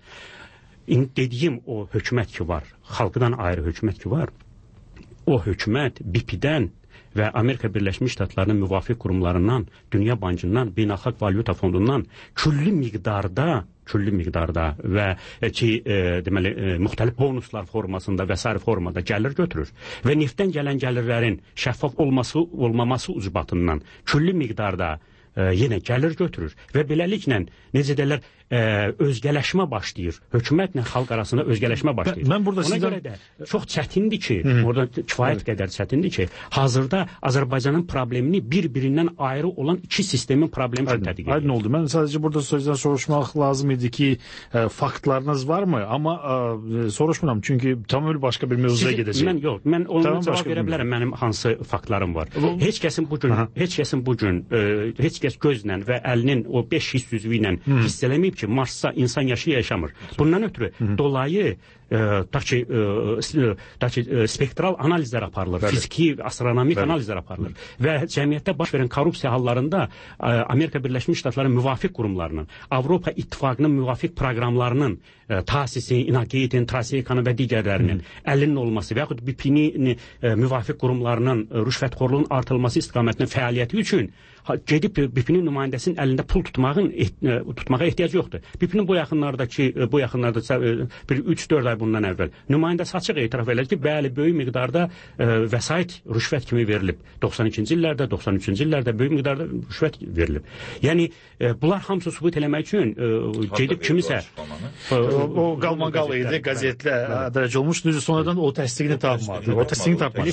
dediyim o hökumət ki var, xalqdan ayrı hökumət ki var, o hökumət B P Dən və Amerika Birləşmiş Ştatlarının müvafiq qurumlarından, Dünya Bankından, Beynəlxalq Valyuta Fondundan külli miqdarda, külli miqdarda və ki, e, deməli, e, müxtəlif bonuslar formasında və s. formada gəlir götürür və neftdən gələn gəlirlərin şəffaf olması, olmaması ucbatından külli miqdarda e, yenə gəlir götürür və beləliklə, necə deyirlər, ə, özgələşmə başlayır. Hökumətlə xalq arasında özgələşmə başlayır. Mən burada Ona sizdən... görə də çox çətindir ki, Hı -hı. orada kifayət Hı -hı. qədər çətindir ki, hazırda Azərbaycanın problemini bir-birindən ayrı olan iki sistemin problemi üçün tədqiq edir. Aydın oldu. Mən sadəcə burada sözdən soruşmaq lazım idi ki, ə, faktlarınız varmı? Amma ə, soruşmuram, çünki tamamilə başqa bir mövzuya gedəcək. Mən yox, mən ona tamam, cavab verə bilərəm, mənim hansı faktlarım var. Bu... Heç kəsin bu gün, Aha. heç kəsin bu gün, ə, heç kəs gözlə və əlinin o beş hiss üzvü ilə hiss eləməyib ki, Marsda insan yaşı yaşamır. Bundan ötürü Hı. dolayı ta ki, ta ki spektral analizlər aparılır, Bəli. fiziki, astronomik Bəli. analizlər aparılır və cəmiyyətdə baş verən korrupsiya hallarında Amerika Birləşmiş Ştatları müvafiq qurumlarının, Avropa İttifaqının müvafiq proqramlarının, TASİS-in, İNAGİT-in, TRASİKAN-ın və digərlərinin Hı. əlinin olması və yaxud B P N-in müvafiq qurumlarının rüşvətxorluğun artırılması istiqamətində fəaliyyəti üçün gedib B P N-in nümayəndəsinin əlində pul tutmağın tutmağa ehtiyac yoxdur. B P N-in bu yaxınlardakı bu yaxınlarda bir üç dörd ay bundan əvvəl nümayəndəsi açıq etiraf elədi ki, bəli, böyük miqdarda ə, vəsait rüşvət kimi verilib. doxsan ikinci illərdə, doxsan üçüncü illərdə böyük miqdarda rüşvət verilib. Yəni ə, bunlar hamısı sübut eləmək üçün ə, gedib kimisə o, o qalmaqal idi, qəzetlə dərəcə olmuş, düzü sonradan o təsdiqini tapmadı. O təsdiqini tapmadı.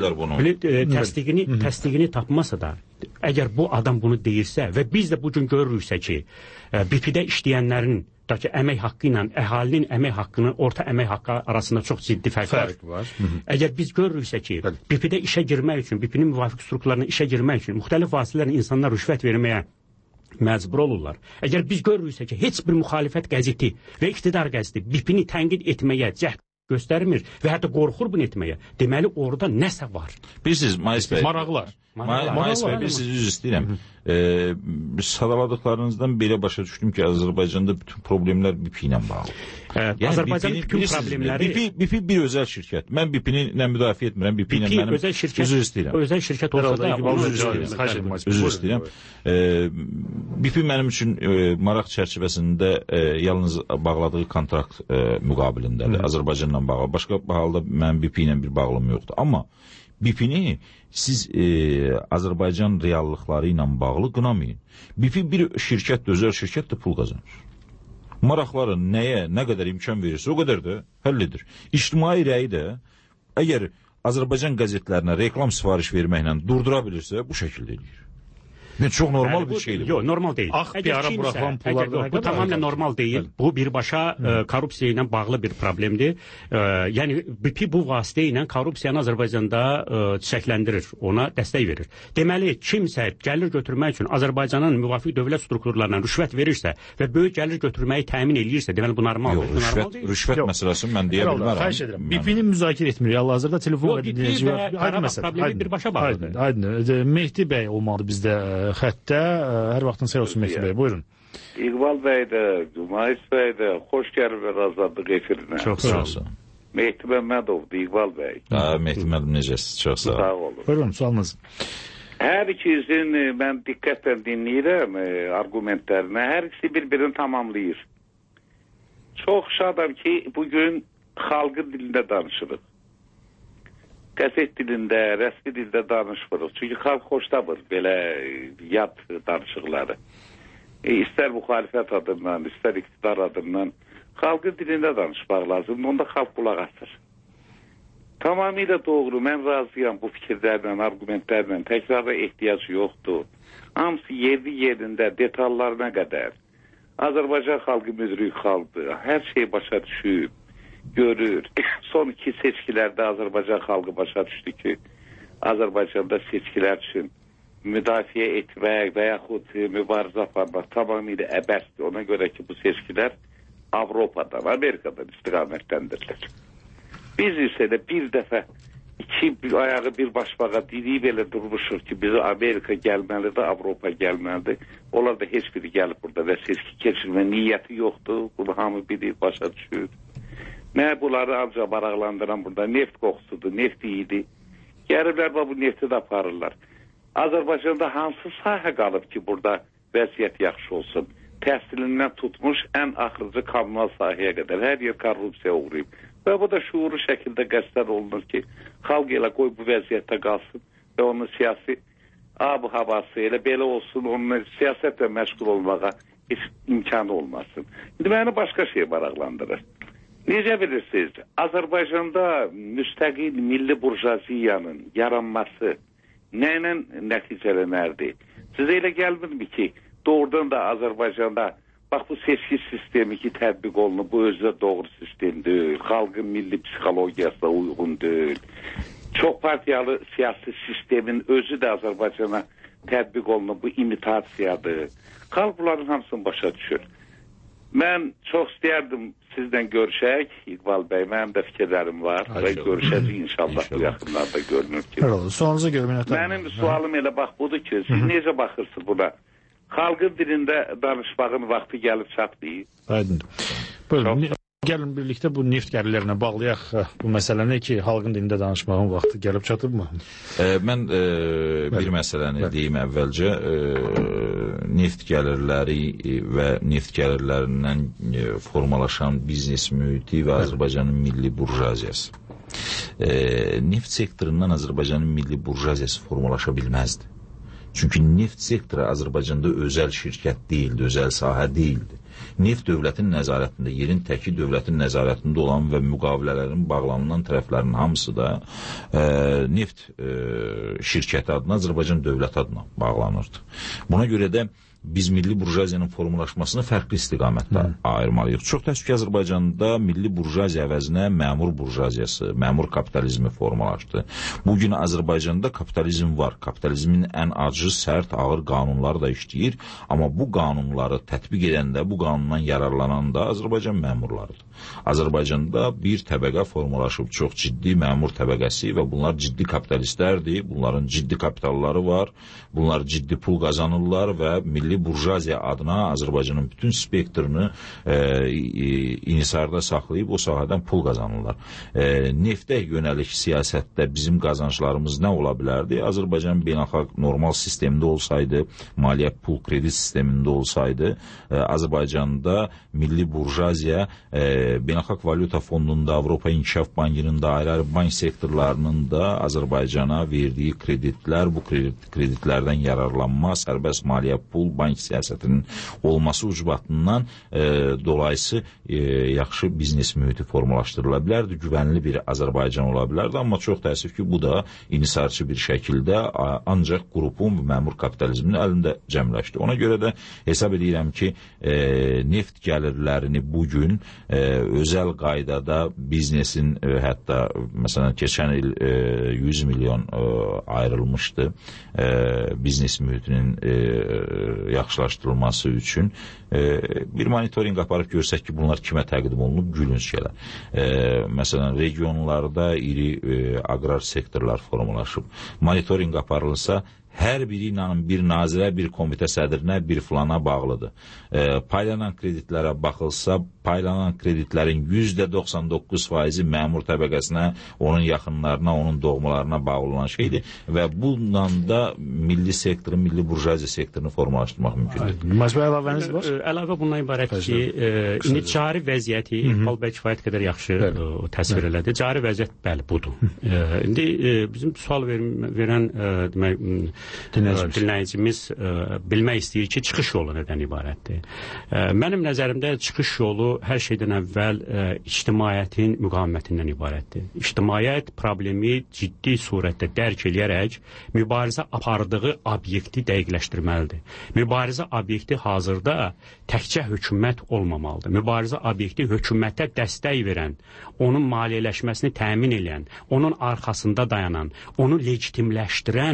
Təsdiqini təsdiqini tapmasa da, əgər bu adam bunu deyirsə və biz də bu gün görürüksə ki, B P-də işləyənlərin da ki, əmək haqqı ilə əhalinin əmək haqqının orta əmək haqqı arasında çox ciddi fərqlər Fərq var. Əgər biz görürüksə ki, B P-də işə girmək üçün, B P-nin müvafiq strukturlarına işə girmək üçün müxtəlif vasitələrlə insanlar rüşvət verməyə məcbur olurlar. Əgər biz görürüksə ki, heç bir müxalifət qəzeti və iqtidar qəzeti B P-ni tənqid etməyə cəhd göstərmir və hətta qorxur bunu etməyə, deməli orada nəsə var. Bilirsiniz, Mais bəy, maraqlar. Mais bəy, bir siz üzr istəyirəm. E, sadaladıqlarınızdan belə başa düşdüm ki, Azərbaycanda bütün problemlər B P ilə bağlı. Yəni, Azərbaycanın bütün problemləri... B P, B P bir özəl şirkət. Mən B P-ni nə müdafiə etmirəm, B P ilə mənim özəl şirkət, üzr istəyirəm. Özəl şirkət olsa da... Üzr istəyirəm. B P mənim üçün e, maraq çərçivəsində e, yalnız bağladığı kontrakt e, müqabilindədir. Hı. Azərbaycanla bağlı. Başqa halda mənim B P ilə bir bağlım yoxdur. Amma B P-ni siz e, Azərbaycan reallıqları ilə bağlı qınamayın. B P bir şirkətdir, özəl şirkətdir, pul qazanır. Maraqları nəyə, nə qədər imkan verirsə, o qədər də həll edir. İctimai rəyi də əgər Azərbaycan qəzetlərinə reklam sifariş verməklə durdura bilirsə, bu şəkildə edir. Ne çok normal yani bu, bir şeydir. Yok, normal değil. Ah bir ara bırakılan pullar. Bu tamamen normal değil. Evet. Bu birbaşa e, korrupsiya ilə bağlı bir problemdir. E, yəni B P bu vasitə ilə korrupsiyanı Azərbaycanda e, çiçəkləndirir, ona dəstək verir. Deməli, kimsə gəlir götürmək üçün Azərbaycanın müvafiq dövlət strukturlarına rüşvət verirsə və böyük gəlir götürməyi təmin eləyirsə, deməli bu normaldır. Yox, rüşvət, rüşvət məsələsini mən deyə bilmərəm. Xahiş edirəm. B P-ni müzakirə etmirik. Hal-hazırda telefon və dinləyici var. Qarabağ problemi birbaşa bağlıdır. Aydın. Mehdi bəy olmalı bizdə xəttə. Hər vaxtın sağ olsun Mehdi bəy. Buyurun. İqbal bəy də, Mais bəy də, xoş gəliblər Azadlıq efirinə. Çox sağ olsun. Mehdi Məmmədovdur, İqbal bəy. Ha, Mehdi Məmmədov necəsiz? Çox sağ olun. Sağ olun. Buyurun, sualınız. Hər ikinizin mən diqqətlə dinləyirəm argumentlərinə. Hər ikisi bir-birini tamamlayır. Çox şadam ki, bugün xalqın dilində danışırıq. Qəzet dilində, rəsmi dildə danışmırıq. Çünki xalq xoşlamır belə yad danışıqları. E, istər müxalifət adından, istər iqtidar adından xalqın dilində danışmaq lazımdır. Onda xalq qulaq asır. Tamamilə doğru. Mən razıyam bu fikirlərlə, argumentlərlə. Təkrara ehtiyac yoxdur. Hamısı yerli yerində, detallarına qədər. Azərbaycan xalqı müdrik xalqdır. Hər şey başa düşüb, görür. Son iki seçkilərdə Azərbaycan xalqı başa düşdü ki, Azərbaycanda seçkilər üçün müdafiə etmək və yaxud mübarizə aparmaq tamamilə əbəsdir. Ona görə ki, bu seçkilər Avropadan, Amerikadan istiqamətlendirilir. Biz isə də bir dəfə iki bir ayağı bir başbağa diriyib elə durmuşur ki, bizi Amerika gəlməlidir, Avropa gəlməlidir. Onlar da heç biri gəlib burada və seçki keçirmə niyyəti yoxdur. Bunu hamı bilir, başa düşür. Nə bunları ancaq maraqlandıran burada neft qoxusudur, neft iyidir. Gəliblər bu nefti də aparırlar. Azərbaycanda hansı sahə qalıb ki, burada vəziyyət yaxşı olsun? Təhsilindən tutmuş ən axırıcı kommunal sahəyə qədər hər yer korrupsiya uğrayıb. Və bu da şuuru şəkildə qəsdən olunur ki, xalq elə qoy bu vəziyyətdə qalsın və onun siyasi ab havası elə belə olsun, onun siyasətlə məşğul olmağa heç imkanı olmasın. İndi məni başqa şey maraqlandırır. Necə bilirsiniz, Azərbaycanda müstəqil milli burjuaziyanın yaranması nə ilə nəticələnərdi? Sizə elə gəlmirmi ki, doğrudan da Azərbaycanda bax bu seçki sistemi ki tətbiq olunur, bu özü də doğru sistem deyil, xalqın milli psixologiyasına uyğun deyil. Çox partiyalı siyasi sistemin özü də Azərbaycana tətbiq olunur, bu imitasiyadır. Xalq bunların hamısını başa düşür. Mən çox istəyərdim sizlə görüşək, İqbal bəy, mənim də fikirlərim var və görüşəcək inşallah bu yaxınlarda görünür ki. Sonunuza görə mənim sualım elə bax budur ki, siz necə baxırsınız buna? Xalqın dilində danışmağın vaxtı gəlib çatdı. Aydındır. Buyurun, gəlin birlikdə bu neft gəlirlərinə bağlayaq bu məsələni ki, xalqın dilində danışmağın vaxtı gəlib çatıb mı? E, mən e, bir məsələni deyim əvvəlcə. E, neft gəlirləri və neft gəlirlərindən e, formalaşan biznes mühiti və Azərbaycanın milli burjuaziyası. E, neft sektorundan Azərbaycanın milli burjuaziyası formalaşa bilməzdi. Çünki neft sektoru Azərbaycanda özəl şirkət deyildi, özəl sahə deyildi. Neft dövlətin nəzarətində, yerin təki dövlətin nəzarətində olan və müqavilələrin bağlanılan tərəflərin hamısı da e, neft e, şirkəti adına, Azərbaycan dövləti adına bağlanırdı. Buna görə də biz milli burjuaziyanın formulaşmasını fərqli istiqamətdə ayırmalıyıq. Çox təəssüf ki, Azərbaycanda milli burjuaziya əvəzinə məmur burjuaziyası, məmur kapitalizmi formalaşdı. Bugün Azərbaycanda kapitalizm var. Kapitalizmin ən acı, sərt, ağır qanunları da işləyir. Amma bu qanunları tətbiq edəndə, bu qanundan yararlanan da Azərbaycan məmurlarıdır. Azərbaycanda bir təbəqə formalaşıb, çox ciddi məmur təbəqəsi və bunlar ciddi kapitalistlərdir. Bunların ciddi kapitalları var. Bunlar ciddi pul qazanırlar və milli burjuaziya adına Azərbaycanın bütün spektrını e, e, inisarda saxlayıb o sahədən pul qazanırlar. E, neftə yönəlik siyasətdə bizim qazanclarımız nə ola bilərdi? Azərbaycan beynəlxalq normal sistemdə olsaydı, maliyyə pul kredit sistemində olsaydı, e, Azərbaycanda milli burjuaziya e, beynəlxalq valyuta fondunda, Avropa İnkişaf Bankının da, ayrı-ayrı bank sektorlarının da Azərbaycana verdiyi kreditlər, bu kredit, kreditlərdən yararlanma, sərbəst maliyyə pul, bank siyasətinin olması ucbatından e, dolayısı e, yaxşı biznes mühiti formalaşdırıla bilərdi, güvənli bir Azərbaycan ola bilərdi, amma çox təəssüf ki, bu da inisarçı bir şəkildə ancaq qrupun və məmur kapitalizminin əlində cəmləşdi. Ona görə də hesab edirəm ki, e, neft gəlirlərini bugün e, özəl qaydada biznesin e, hətta məsələn keçən il e, yüz milyon e, ayrılmışdı e, biznes mühitinin e, yaxşılaşdırılması üçün e, bir monitoring aparıb görsək ki, bunlar kimə təqdim olunub, gülünc gələr. E, məsələn, regionlarda iri e, aqrar sektorlar formalaşıb. Monitoring aparılırsa, hər biri ilə bir nazirə, bir komitə sədrinə, bir filana bağlıdır. E, paylanan kreditlərə baxılsa, paylanan kreditlərin yüzdə doxsan doqquz faizi məmur təbəqəsinə, onun yaxınlarına, onun doğmalarına bağlı olan şeydir və bununla da milli sektoru, milli burjuaziya sektorunu formalaşdırmaq mümkündür. Məsələ əlavəniz var? Əlavə bundan ibarət ki, e, indi cari vəziyyəti İqbal bəy kifayət qədər yaxşı e, təsvir elədi. Cari vəziyyət bəli budur. E, indi e, bizim sual ver, verən e, demək dinləyicimiz, dinləyicimiz e, bilmək istəyir ki, çıxış yolu nədən ibarətdir? E, mənim nəzərimdə çıxış yolu hər şeydən əvvəl e, ictimaiyyətin müqavimətindən ibarətdir. İctimaiyyət problemi ciddi surətdə dərk eləyərək mübarizə apardığı obyekti dəqiqləşdirməlidir. Mübarizə obyekti hazırda təkcə hökumət olmamalıdır. Mübarizə obyekti hökumətə dəstək verən, onun maliyyələşməsini təmin edən, onun arxasında dayanan, onu legitimləşdirən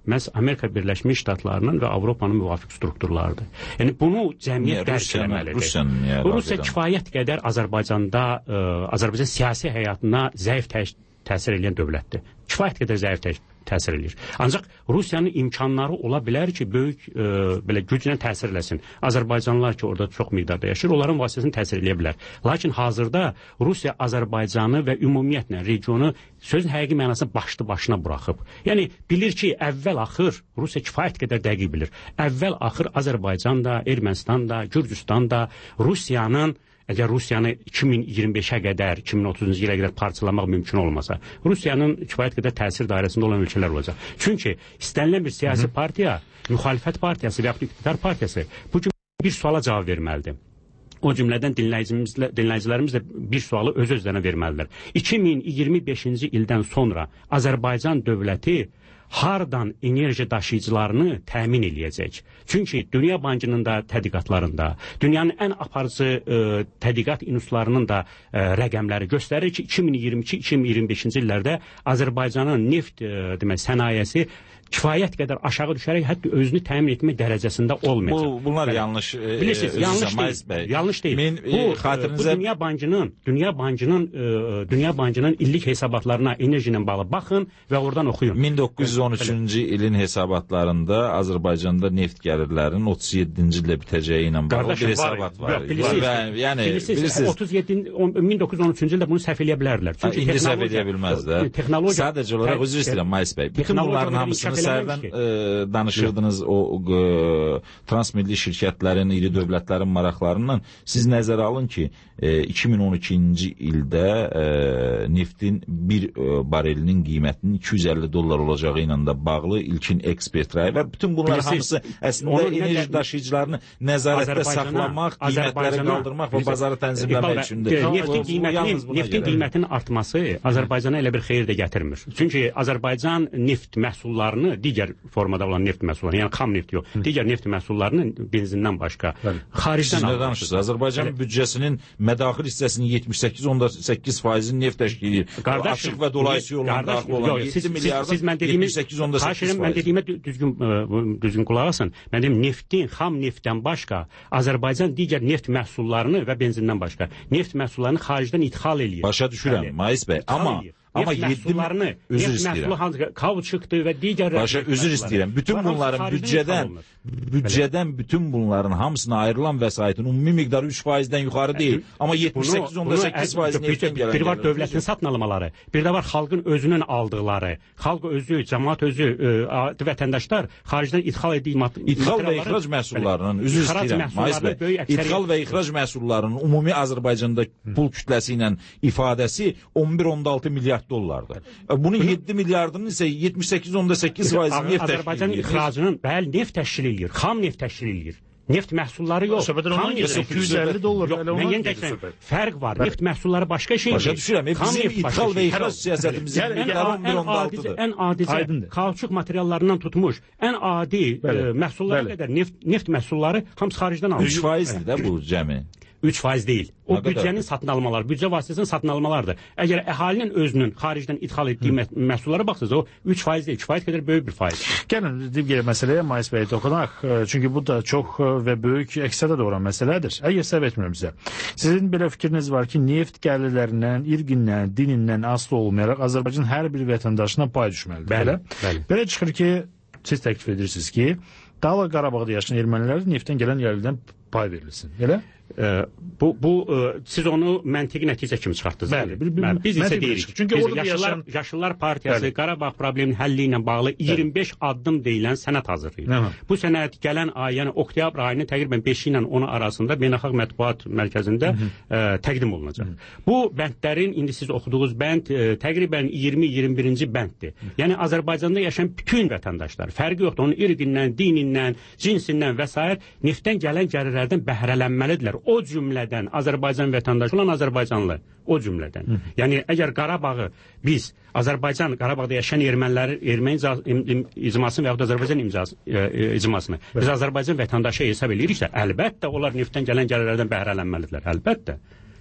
məhz Amerika Birləşmiş Ştatlarının və Avropanın müvafiq strukturlarıdır. Yəni bunu cəmiyyət dərk etməlidir. Rusiya kifayət qədər Azərbaycanda, ə, Azərbaycan siyasi həyatına zəif tə təsir edən dövlətdir. Kifayət qədər zəif tə təsir edir. Ancaq Rusiyanın imkanları ola bilər ki, böyük ə, belə güclə təsir eləsin. Azərbaycanlılar ki, orada çox miqdarda yaşayır, onların vasitəsilə təsir eləyə bilər. Lakin hazırda Rusiya Azərbaycanı və ümumiyyətlə regionu sözün həqiqi mənasında başlı başına buraxıb. Yəni bilir ki, əvvəl-axır Rusiya kifayət qədər dəqiq bilir. Əvvəl-axır Azərbaycan da, Ermənistan da, Gürcüstan da Rusiyanın, əgər Rusiyanı iki min iyirmi beşə qədər, iki min otuzuncu ilə qədər parçalamaq mümkün olmasa, Rusiyanın kifayət qədər təsir dairəsində olan ölkələr olacaq. Çünki istənilən bir siyasi Hı -hı. partiya, müxalifət partiyası və ya iqtidar partiyası bu gün bir suala cavab verməlidir. O cümlədən dinləyicilərimiz də bir sualı öz-özlərinə verməlidirlər. iki min iyirmi beşinci ildən sonra Azərbaycan dövləti hardan enerji daşıyıcılarını təmin eləyəcək? Çünki Dünya Bankının da tədqiqatlarında, dünyanın ən aparıcı e, tədqiqat institutlarının da e, rəqəmləri göstərir ki, iki min iyirmi iki iki min iyirmi beşinci illərdə Azərbaycanın neft e, demək, sənayesi kifayət qədər aşağı düşərək hətta özünü təmin etmə dərəcəsində olmayacaq. Bu, bunlar yəni, yanlış. E, bilirsiniz, yanlış deyil. Bey. Yanlış deyil. Min, bu, e, xatirinizə... bu Dünya Bankının, Dünya Bankının, e, Dünya Bankının illik hesabatlarına enerji ilə bağlı baxın və oradan oxuyun. min doqquz yüz on üçüncü ilin hesabatlarında Azərbaycanda neft gəlirlərinin otuz yeddinci ildə bitəcəyi ilə bağlı Qardaşım, bir hesabat var. var. Bilirsiniz, var. Yəni, bilirsiniz, bilirsiniz. otuz yeddi, min doqquz yüz on üçüncü ildə bunu səhv eləyə bilərlər. Çünki indi səhv eləyə bilməzlər. Sadəcə olaraq üzr istəyirəm Mayıs bəy. Bütün bunların hamısını səhvən e, danışırdınız o e, transmilli şirkətlərin, iri dövlətlərin maraqlarından. Siz nəzərə alın ki, e, iki min on ikinci ildə e, neftin bir e, barelinin qiymətinin iki yüz əlli dollar olacağı ilə də bağlı ilkin ekspert rəyi var. Bütün bunlar Bilirsiniz, hamısı əslində enerji daşıyıcılarını nəzarətdə saxlamaq, qiymətləri qaldırmaq və bazarı tənzimləmək üçündür. Neftin qiymətinin, neftin qiymətinin artması Azərbaycana elə bir xeyir də gətirmir. Çünki Azərbaycan neft məhsullarını, digər formada olan neft məhsullarını, yəni xam neft yox, digər neft məhsullarını benzindən başqa xaricdən alır. Danışırsınız. Azərbaycan büdcəsinin mədaxil hissəsinin yetmiş səkkiz nöqtə səkkiz faizini neft təşkil edir. Açıq və dolayısi yolla daxil olan yeddi milyardın yetmiş səkkiz nöqtə səkkiz faizi. Mən dediyimə düzgün, düzgün qulaq asın. Mən deyim, neftin, xam neftdən başqa Azərbaycan digər neft məhsullarını və benzindən başqa neft məhsullarını xaricdən idxal eləyir. Başa düşürəm, Mayıs bəy. Amma Amma məhsullarını, neft məhsulu kauçukdur və digər... Başa üzr istəyirəm. Bütün bunların büdcədən, büdcədən bütün bunların hamısına ayrılan vəsaitin ümumi miqdarı üç faizdən yuxarı deyil. Amma yetmiş səkkiz nöqtə səkkiz faiz neftdən gələn. Bir var dövlətin satın almaları, bir də var xalqın özünün aldıqları. Xalq özü, cəmaət özü, adi vətəndaşlar xaricdən idxal etdiyi... İdxal və ixrac məhsullarının, üzr istəyirəm, Mayıs bəy, idxal və ixrac məhsullarının ümumi Azərbaycanda pul kütləsi ilə ifadəsi on bir on altı milyard dollardır. Bunun yeddi milyardının isə yetmiş səkkiz nöqtə səkkiz faizi neft təşkil edir. Azərbaycanın ixracının bəli neft təşkil edir, xam neft təşkil edir. Neft məhsulları yox. Xam neft iki yüz əlli dollar. Mən yenə deyirəm, fərq var. Neft məhsulları başqa şeydir. Başa düşürəm. Bizim idxal və ixrac siyasətimizin miqdarı on bir on altı-dır. Ən adicə kauçuk materiallarından tutmuş, ən adi məhsullara qədər neft məhsulları hamısı xaricdən alınır. üç faizdir də bu cəmi. üç faiz deyil. O büdcənin satın almaları, büdcə vasitəsinin satın almalarıdır. Əgər əhalinin özünün xaricdən idxal etdiyi mə məhsullara baxsınız, o üç faiz deyil, kifayət qədər böyük bir faiz. Gəlin, digər məsələyə Mayıs bəy toxunaq. Çünki bu da çox və böyük əksədə doğran məsələdir. Əgər səhv etmirəmsə, sizin belə fikriniz var ki, neft gəlirlərindən, irqindən, dinindən asılı olmayaraq Azərbaycan hər bir vətəndaşına pay düşməlidir. Bəli, bəli. Belə çıxır ki, siz təklif edirsiniz ki, Dağlıq Qarabağda yaşayan ermənilərə neftdən gələn gəlirdən pay verilsin. Elə? Ee, bu bu e, siz onu məntiqi nəticə kimi çıxartdınız. Bəli, bir, bir, Bəli, biz isə deyirik. Çünki biz orada Yaşlılar, yaşayan... Yaşlılar Partiyası Bəli. Qarabağ probleminin həlli ilə bağlı iyirmi beş addım deyilən sənəd hazırlayır. Aha. Bu sənəd gələn ay, yəni oktyabr ayının təqribən beşi ilə onu arasında Beynəlxalq Mətbuat Mərkəzində e, təqdim olunacaq. Hı. Bu bəndlərin indi siz oxuduğunuz bənd e, təqribən iyirmi iyirmi birinci bənddir. Yəni Azərbaycanda yaşayan bütün vətəndaşlar, fərqi yoxdur, onun irqindən, dinindən, cinsindən və s. neftdən gələn gəlirlərdən bəhrələnməlidirlər. O cümlədən Azərbaycan vətəndaşı olan Azərbaycanlı, o cümlədən. Hı. Yəni əgər Qarabağı biz Azərbaycan Qarabağda yaşayan erməniləri, erməni icmasını və yaxud Azərbaycan imzası, e, icmasını biz Azərbaycan vətəndaşı hesab ediriksə, əlbəttə onlar neftdən gələn gəlirlərdən bəhrələnməlidirlər. Əlbəttə.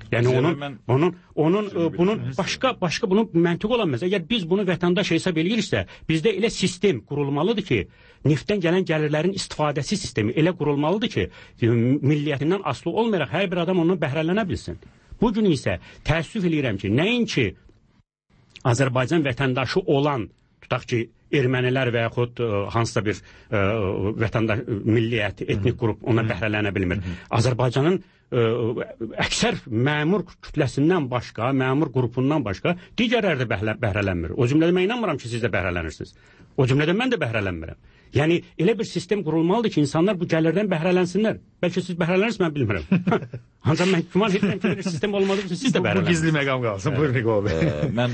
Yəni onun onun onun bunun başqa başqa bunun məntiq olan məsələ. Əgər biz bunu vətəndaş hesab eləyiriksə, bizdə elə sistem qurulmalıdır ki, neftdən gələn gəlirlərin istifadəsi sistemi elə qurulmalıdır ki, milliyyətindən asılı olmayaraq hər bir adam ondan bəhrələnə bilsin. Bu gün isə təəssüf eləyirəm ki, nəinki Azərbaycan vətəndaşı olan, tutaq ki, ermənilər və yaxud hansısa bir ə, vətəndaş, milliyyət, etnik qrup ona bəhrələnə bilmir. Azərbaycanın ə, əksər məmur kütləsindən başqa, məmur qrupundan başqa digərləri də bəhrə, bəhrələnmir. O cümlədə mən inanmıram ki, siz də bəhrələnirsiniz. O cümlədə mən də bəhrələnmirəm. Yəni, elə bir sistem qurulmalıdır ki, insanlar bu gəlirdən bəhrələnsinlər. Bəlkə siz bəhrələnirsiniz, mən bilmirəm. Ancaq mən güman edirəm ki, bir sistem olmadığı üçün siz də bəhrələnirsiniz. Bu gizli məqam qalsın. Buyurun, Miqol bəy. Mən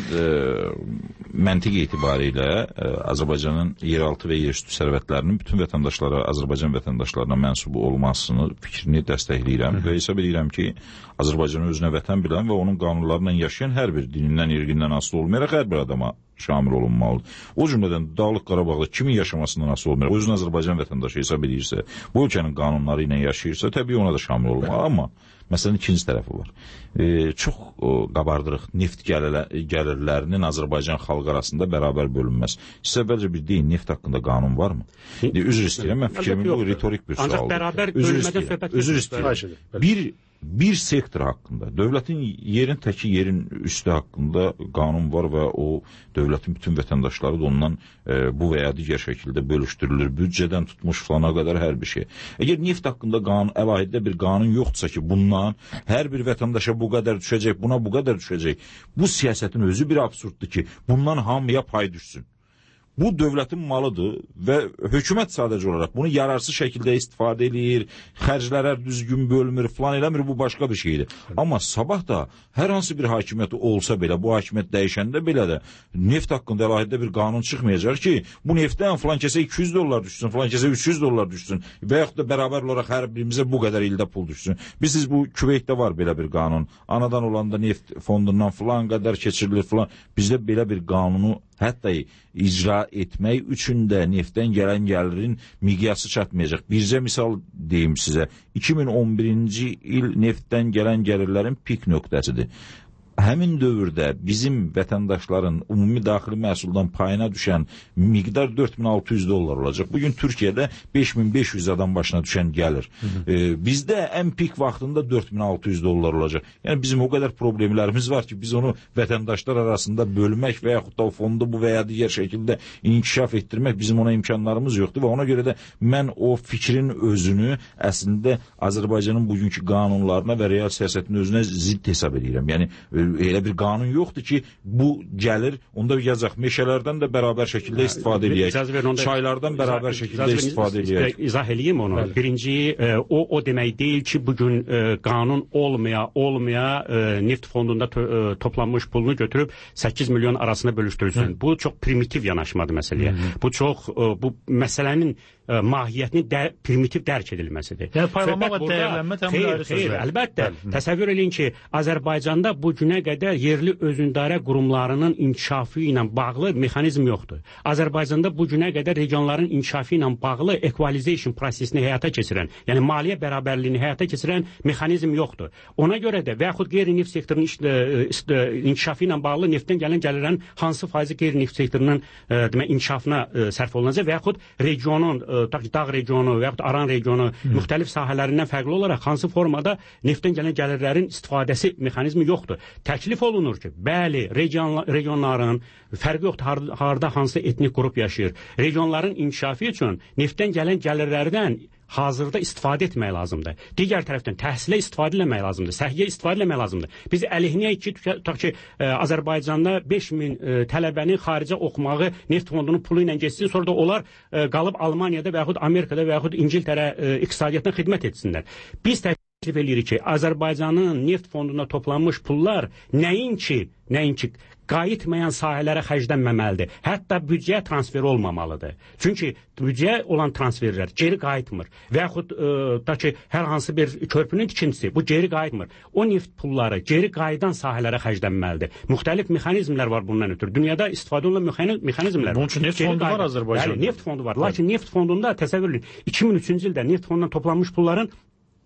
məntiq etibarilə Azərbaycanın yeraltı və yerüstü sərvətlərinin bütün vətəndaşlara, Azərbaycan vətəndaşlarına mənsubu olmasını fikrini dəstəkləyirəm və hesab edirəm ki, Azərbaycanı özünə vətən bilən və onun qanunlarla yaşayan hər bir dinindən, irqindən asılı olmayaraq hər bir adama şamil olunmalıdır. O cümlədən Dağlıq Qarabağda kimin yaşamasından asılı olmayaraq, özünü Azərbaycan vətəndaşı hesab edirsə, bu ölkənin qanunları ilə yaşayırsa, təbii ona da şamil olmalı. Amma məsələnin ikinci tərəfi var. E, çox o, qabardırıq neft gəlirlə, gəlirlərinin Azərbaycan xalqı arasında bərabər bölünməz. Siz əvvəlcə bir deyin, neft haqqında qanun varmı? E, üzr istəyirəm, mən fikrimin bu retorik bir sualdır. Ancaq bərabər bölünmədən söhbət üzr istəyirəm. Bir Bir sektor haqqında, dövlətin yerin təki yerin üstü haqqında qanun var və o dövlətin bütün vətəndaşları da ondan e, bu və ya digər şəkildə bölüşdürülür. Büdcədən tutmuş falana qədər hər bir şey. Əgər neft haqqında qanun, əlahidə bir qanun yoxdursa ki, bundan hər bir vətəndaşa bu qədər düşəcək, buna bu qədər düşəcək. Bu siyasətin özü bir absurddur ki, bundan hamıya pay düşsün. Bu dövlətin malıdır və hökumət sadəcə olaraq bunu yararsız şəkildə istifadə edir, xərclərə düzgün bölmür, falan eləmir, bu başqa bir şeydir. Amma sabah da hər hansı bir hakimiyyət olsa belə, bu hakimiyyət dəyişəndə belə də neft haqqında əlahidə bir qanun çıxmayacaq ki, bu neftdən falan kəsə iki yüz dollar düşsün, falan kəsə üç yüz dollar düşsün və yaxud da bərabər olaraq hər birimizə bu qədər ildə pul düşsün. Bilirsiniz, bu Küveytdə var belə bir qanun. Anadan olanda neft fondundan falan qədər keçirilir falan. Bizdə belə bir qanunu hətta icra etmək üçün də neftdən gələn gəlirin miqyası çatmayacaq. Bircə misal deyim sizə. iki min on birinci il neftdən gələn gəlirlərin pik nöqtəsidir. Həmin dövrdə bizim vətəndaşların ümumi daxili məhsuldan payına düşən miqdar dörd min altı yüz dollar olacaq. Bugün Türkiyədə beş min beş yüz adam başına düşən gəlir. Ee, bizdə ən pik vaxtında dörd min altı yüz dollar olacaq. Yəni bizim o qədər problemlərimiz var ki, biz onu vətəndaşlar arasında bölmək və yaxud da o fondu bu və ya digər şəkildə inkişaf etdirmək bizim ona imkanlarımız yoxdur və ona görə də mən o fikrin özünü əslində Azərbaycanın bugünkü qanunlarına və real siyasətin özünə zidd hesab edirəm. Yəni elə bir qanun yoxdur ki, bu gəlir, onda yazacaq meşələrdən də bərabər şəkildə istifadə edək, çaylardan bərabər şəkildə istifadə edək. İzah eləyim onu. Bəli. Birinci, e, o, o demək deyil ki, bugün e, qanun olmaya, olmaya e, neft fondunda to, e, toplanmış pulunu götürüb səkkiz milyon arasında bölüşdürülsün. Hı. Bu çox primitiv yanaşmadır məsələyə. Hı -hı. Bu çox, e, bu məsələnin e, mahiyyətini də, primitiv dərk edilməsidir. Yəni paylanma və dəyərlənmə təmin ayrı sözlər. Xeyr, əlbəttə. Bəli. Təsəvvür eləyin ki, Azərbaycanda bu günə qədər yerli özündarə qurumlarının inkişafı ilə bağlı mexanizm yoxdur. Azərbaycanda bu günə qədər regionların inkişafı ilə bağlı equalization prosesini həyata keçirən, yəni maliyyə bərabərliyini həyata keçirən mexanizm yoxdur. Ona görə də və yaxud qeyri-neft sektorunun iş, iş, inkişafı ilə bağlı neftdən gələn gəlirlərin hansı faizi qeyri-neft sektorunun e, demək, inkişafına e, sərf olunacaq və yaxud regionun, e, dağ regionu və yaxud Aran regionu Hı. müxtəlif sahələrindən fərqli olaraq hansı formada neftdən gələn gəlirlərin istifadəsi mexanizmi yoxdur. Təklif olunur ki, bəli, region, regionların fərqi yoxdur, har, harda hansı etnik qrup yaşayır. Regionların inkişafı üçün neftdən gələn gəlirlərdən hazırda istifadə etmək lazımdır. Digər tərəfdən təhsilə istifadə etmək lazımdır, səhiyyə istifadə etmək lazımdır. Biz əleyhinəyik ki, tutaq ki, ə, Azərbaycanda beş min ə, tələbəni xaricə oxumağı neft fondunun pulu ilə geçsin, sonra da onlar ə, qalıb Almaniyada və yaxud Amerikada və yaxud İngiltərə ə, iqtisadiyyatına xidmət etsinlər. Biz təklif edirik ki, Azərbaycanın neft fonduna toplanmış pullar nəinki, nəinki qayıtmayan sahələrə xərclənməməlidir. Hətta büdcəyə transfer olmamalıdır. Çünki büdcəyə olan transferlər geri qayıtmır. Və yaxud e, da ki, hər hansı bir körpünün tikintisi bu geri qayıtmır. O neft pulları geri qayıdan sahələrə xərclənməlidir. Müxtəlif mexanizmlər var bundan ötürü. Dünyada istifadə olunan mexanizmlər var. Bunun üçün neft fondu var Azərbaycanda. Bəli, neft fondu var. Lakin neft fondunda təsəvvür edin, iki min üçüncü ildə neft fondundan toplanmış pulların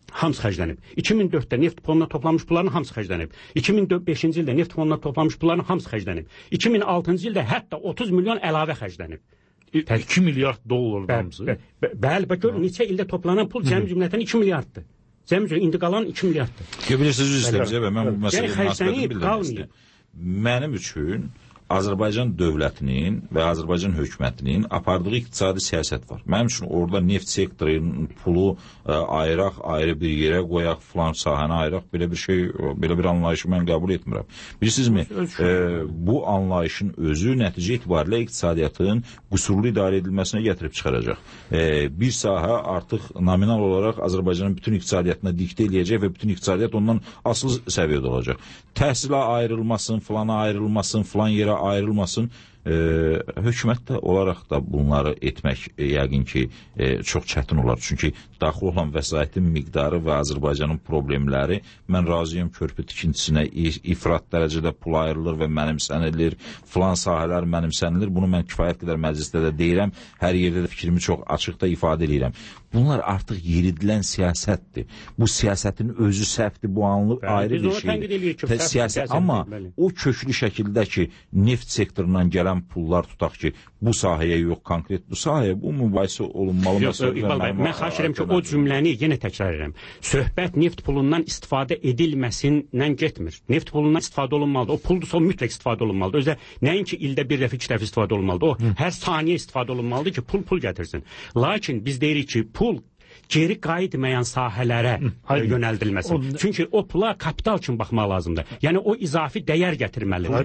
Hamısı xərclənib. iki min dörddə neft fonuna toplanmış pulların hamısı xərclənib. iki min beşinci ildə neft fonuna toplanmış pulların hamısı xərclənib. iki min altıncı ildə hətta otuz milyon əlavə xərclənib. iki milyard dollar hamısı. Bəli, bax gör neçə ildə toplanan pul cəmi cümlətən iki milyarddır. Cəmi cümlətən indi qalan iki milyarddır. Bilirsiniz, üzr istəyirəm və mən bu məsələyə münasibətimi bildirmək istəyirəm. Mənim üçün Azərbaycan dövlətinin və Azərbaycan hökumətinin apardığı iqtisadi siyasət var. Mənim üçün orada neft sektorunun pulu ə, ayıraq, ayrı bir yerə qoyaq, filan sahəni ayıraq, belə bir şey, belə bir anlayışı mən qəbul etmirəm. Bilirsinizmi, ə, bu anlayışın özü nəticə itibarilə iqtisadiyyatın qüsurlu idarə edilməsinə gətirib çıxaracaq. Ə, bir sahə artıq nominal olaraq Azərbaycanın bütün iqtisadiyyatına diktə eləyəcək və bütün iqtisadiyyat ondan asılı səviyyədə olacaq. Təhsilə ayrılmasın, filana ayrılmasın, filan yerə ayrılmasın. E, hökumət də olaraq da bunları etmək e, yəqin ki e, çox çətin olar. Çünki daxil olan vəsaitin miqdarı və Azərbaycanın problemləri, mən razıyam körpü tikintisinə ifrat dərəcədə pul ayrılır və mənimsənilir, filan sahələr mənimsənilir. Bunu mən kifayət qədər məclisdə də deyirəm, hər yerdə də fikrimi çox açıq da ifadə edirəm. Bunlar artıq yeridilən siyasətdir. Bu siyasətin özü səhvdir, bu anlıq ayrı bir şeydir. Siyasət, amma o köklü şəkildə ki, neft sektorundan gələn pullar tutaq ki, bu sahəyə yox, konkret bu sahəyə, bu mübahisə olunmalı. Yox, İqbal bəy, mən xahiş edirəm ki, o cümləni yenə təkrar edirəm. Söhbət neft pulundan istifadə edilməsindən getmir. Neft pulundan istifadə olunmalıdır. O puldursa o mütləq istifadə olunmalıdır. Özə nəinki ildə bir dəfə, iki dəfə istifadə olunmalıdır. O, hər saniyə istifadə olunmalıdır ki, pul pul gətirsin. Lakin biz deyirik ki, pul geri qayıtmayan sahələrə Hı, yönəldilməsi. O, Çünki o pula kapital üçün baxmaq lazımdır. Yəni o izafi dəyər gətirməlidir.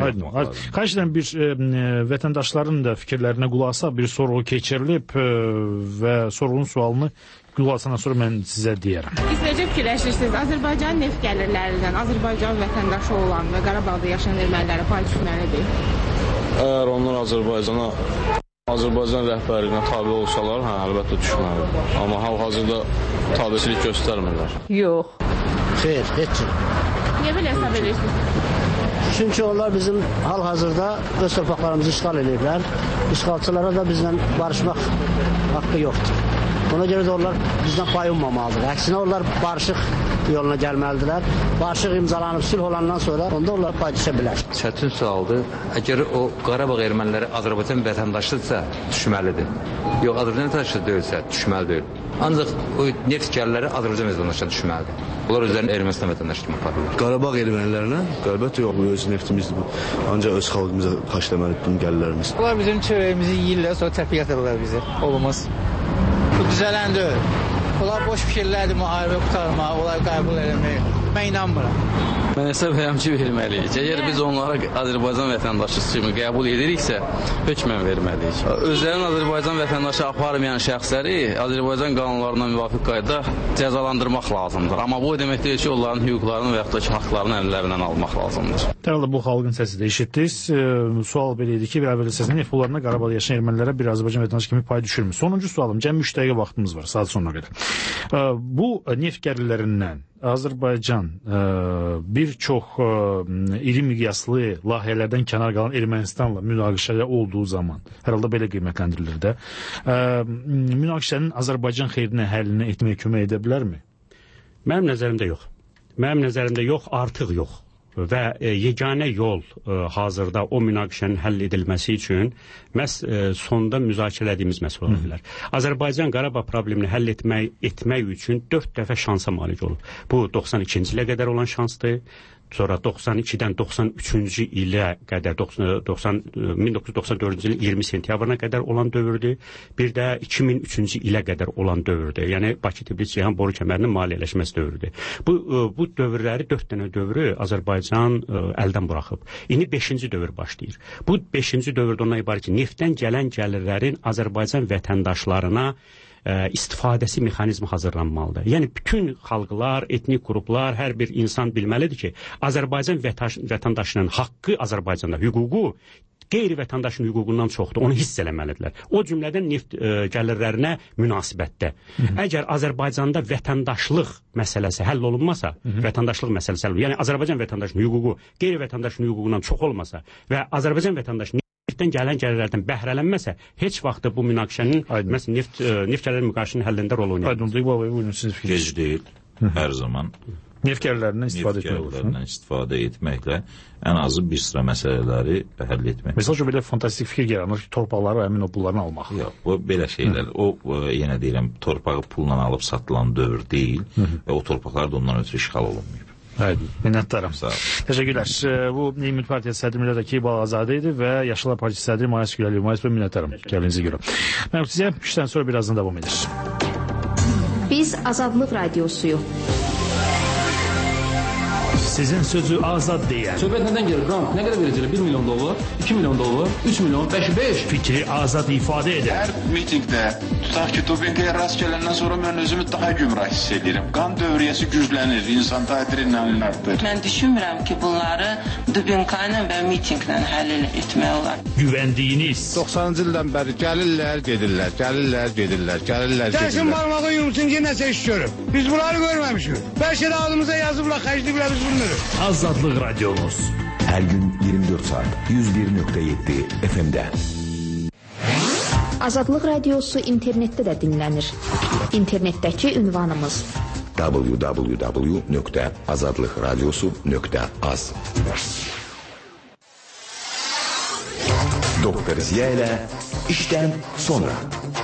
Xahiş edirəm, bir e, vətəndaşların da fikirlərinə qulaq asaq, bir sorğu keçirilib e, və sorğunun sualını qulaq asandan sonra mən sizə deyərəm. Siz necə fikirləşirsiniz? Azərbaycan neft gəlirlərindən Azərbaycan vətəndaşı olan və Qarabağda yaşayan ermənilərə pay düşməlidir? Əgər onlar Azərbaycana Azərbaycan rəhbərliyinə tabi olsalar, hə, əlbəttə düşməlidir. Amma hal-hazırda tabiçilik göstərmirlər. Yox. Xeyr, heç kim. Niyə belə hesab edirsiniz? Çünki onlar bizim hal-hazırda öz torpaqlarımızı işğal ediblər. İşğalçılara da bizlə barışmaq haqqı yoxdur. Ona görə də onlar bizdən pay ummamalıdır. Əksinə onlar barışıq yoluna gəlməlidirlər. Barışıq imzalanıb sülh olandan sonra onda onlar pay düşə bilər. Çətin sualdır. Əgər o Qarabağ erməniləri Azərbaycan vətəndaşıdırsa, düşməlidir. Yox, Azərbaycan vətəndaşı deyilsə, düşməli deyil. Ancaq o neft gəlirləri Azərbaycan vətəndaşına düşməlidir. Bunlar özlərini Ermənistan vətəndaşı kimi aparırlar. Qarabağ ermənilərinə əlbəttə yox, bu öz neftimizdir bu. Ancaq öz xalqımıza xərcləməlidir bunu gəlirlərimiz. Onlar bizim çörəyimizi yeyirlər, sonra təpiq atırlar bizi. Olmaz. Bu düzələn deyil. Onlar boş fikirlərdir, müharibə qutarmaq, onları qəbul eləmək. Mən inanmıram. Mən hesab edirəm ki, verməliyik. Əgər biz onlara Azərbaycan vətəndaşı kimi qəbul ediriksə, hökmən verməliyik. Özlərinin Azərbaycan vətəndaşı aparmayan şəxsləri Azərbaycan qanunlarına müvafiq qaydada cəzalandırmaq lazımdır. Amma bu demək deyil ki, onların hüquqlarını və yaxud da ki, haqlarını əllərindən almaq lazımdır. Təbii bu xalqın səsi də eşitdiniz. E, sual belə idi ki, bir əvvəl səsinin neft pullarına Qarabağda yaşayan ermənilərə bir Azərbaycan vətəndaşı kimi pay düşürmü? Sonuncu sualım, cəmi üç dəqiqə vaxtımız var, saat sonuna qədər. E, bu neft gəlirlərindən Azərbaycan e, bir çox e, iri miqyaslı layihələrdən kənar qalan Ermənistanla münaqişədə olduğu zaman, hər halda belə qiymətləndirilir də, e, münaqişənin Azərbaycan xeyrinə həllinə etməyə kömək edə bilərmi? Mənim nəzərimdə yox. Mənim nəzərimdə yox, artıq yox. Və e, yeganə yol e, hazırda o münaqişənin həll edilməsi üçün məhz e, sonda müzakirələdiyimiz məsələ ola bilər. Azərbaycan Qarabağ problemini həll etmək, etmək üçün dörd dəfə şansa malik olub. Bu doxsan ikinci ilə qədər olan şansdır. Sonra doxsan ikidən doxsan üçüncü ilə qədər, doxsan, min doqquz yüz doxsan dördüncü ilin iyirmi sentyabrına qədər olan dövrdür. Bir də iki min üçüncü ilə qədər olan dövrdür. Yəni Bakı-Tbilisi-Ceyhan boru kəmərinin maliyyələşməsi dövrdür. Bu, bu dövrləri, dörd dənə dövrü Azərbaycan əldən buraxıb. İndi beşinci dövr başlayır. Bu beşinci dövrdə ondan ibarət ki, neftdən gələn gəlirlərin Azərbaycan vətəndaşlarına istifadəsi mexanizmi hazırlanmalıdır. Yəni bütün xalqlar, etnik qruplar, hər bir insan bilməlidir ki, Azərbaycan vətəndaşının haqqı Azərbaycanda, hüququ qeyri-vətəndaşın hüququndan çoxdur, onu hiss eləməlidirlər. O cümlədən neft e, gəlirlərinə münasibətdə. Hı -hı. Əgər Azərbaycanda vətəndaşlıq məsələsi həll olunmasa, Hı -hı. vətəndaşlıq məsələsi həll olunmasa, yəni Azərbaycan vətəndaşının hüququ qeyri-vətəndaşın hüququndan çox olmasa və Azərbaycan vətəndaşı neftdən gələn gəlirlərdən bəhrələnməsə, heç vaxt bu münaqişənin, məsələn, neft, neft gəlirləri müqayisəsinin həllində rol oynayır. Aydın, İqbal bəy, buyurun siz fikir. Gec deyil, hər zaman. Neft gəlirlərindən istifadə etmək olur. Neft gəlirlərindən istifadə etməklə ən azı bir sıra məsələləri həll etmək. Məsəl üçün belə fantastik fikir yaranır ki, torpaqları əmin o pullarını almaq. Yox, o belə şeylər. Hı. O, yenə deyirəm, torpağı pulla alıb satılan dövr deyil və o torpaqlar da ondan ötürü işğal olunmayıb. Haydi, minnətdaram. Sağ olun. Təşəkkürlər. Bu Ümid Partiyası sədri millətdəki İqbal Azadə idi və Yaşlılar Partiyası sədri Mayas Güləliyev. Mayas bəy, minnətdaram gəldiyinizə görə. Mən sizə işdən sonra birazdan davam edir. Biz Azadlıq Radiosuyuq. Sizin sözü azad deyən. Söhbət nədən gəlir? Qrant nə qədər verəcəklər? bir milyon dollar, iki milyon dollar, üç milyon, beş, beş. Fikri azad ifadə edən. Hər mitingdə, tutaq ki, Dubinqaya rast gələndən sonra mən özümü daha gümrah hiss edirəm. Qan dövriyyəsi güclənir, insanda adrenalin artır. Mən düşünmürəm ki, bunları Dubinqa ilə və mitinqlə həll etmək olar. Güvəndiyiniz. doxsanıncı ildən bəri gəlirlər, gedirlər, gəlirlər, gedirlər, gəlirlər, gedirlər. Gəlsin barmağı yumsun ki, nəsə iş görüb. Biz bunları görməmişik. Bəlkə də ağzımıza yazıblar, xərcliyiblər biz bunu. Azadlıq Radyomuz. Her gün yirmi dört saat yüz bir nokta yedi F M'de. Azadlıq Radiosu internetdə də dinlənir. İnternetdəki ünvanımız w w w nokta azadlıkradyosu nokta az. Doktor Ziya ile işten sonra.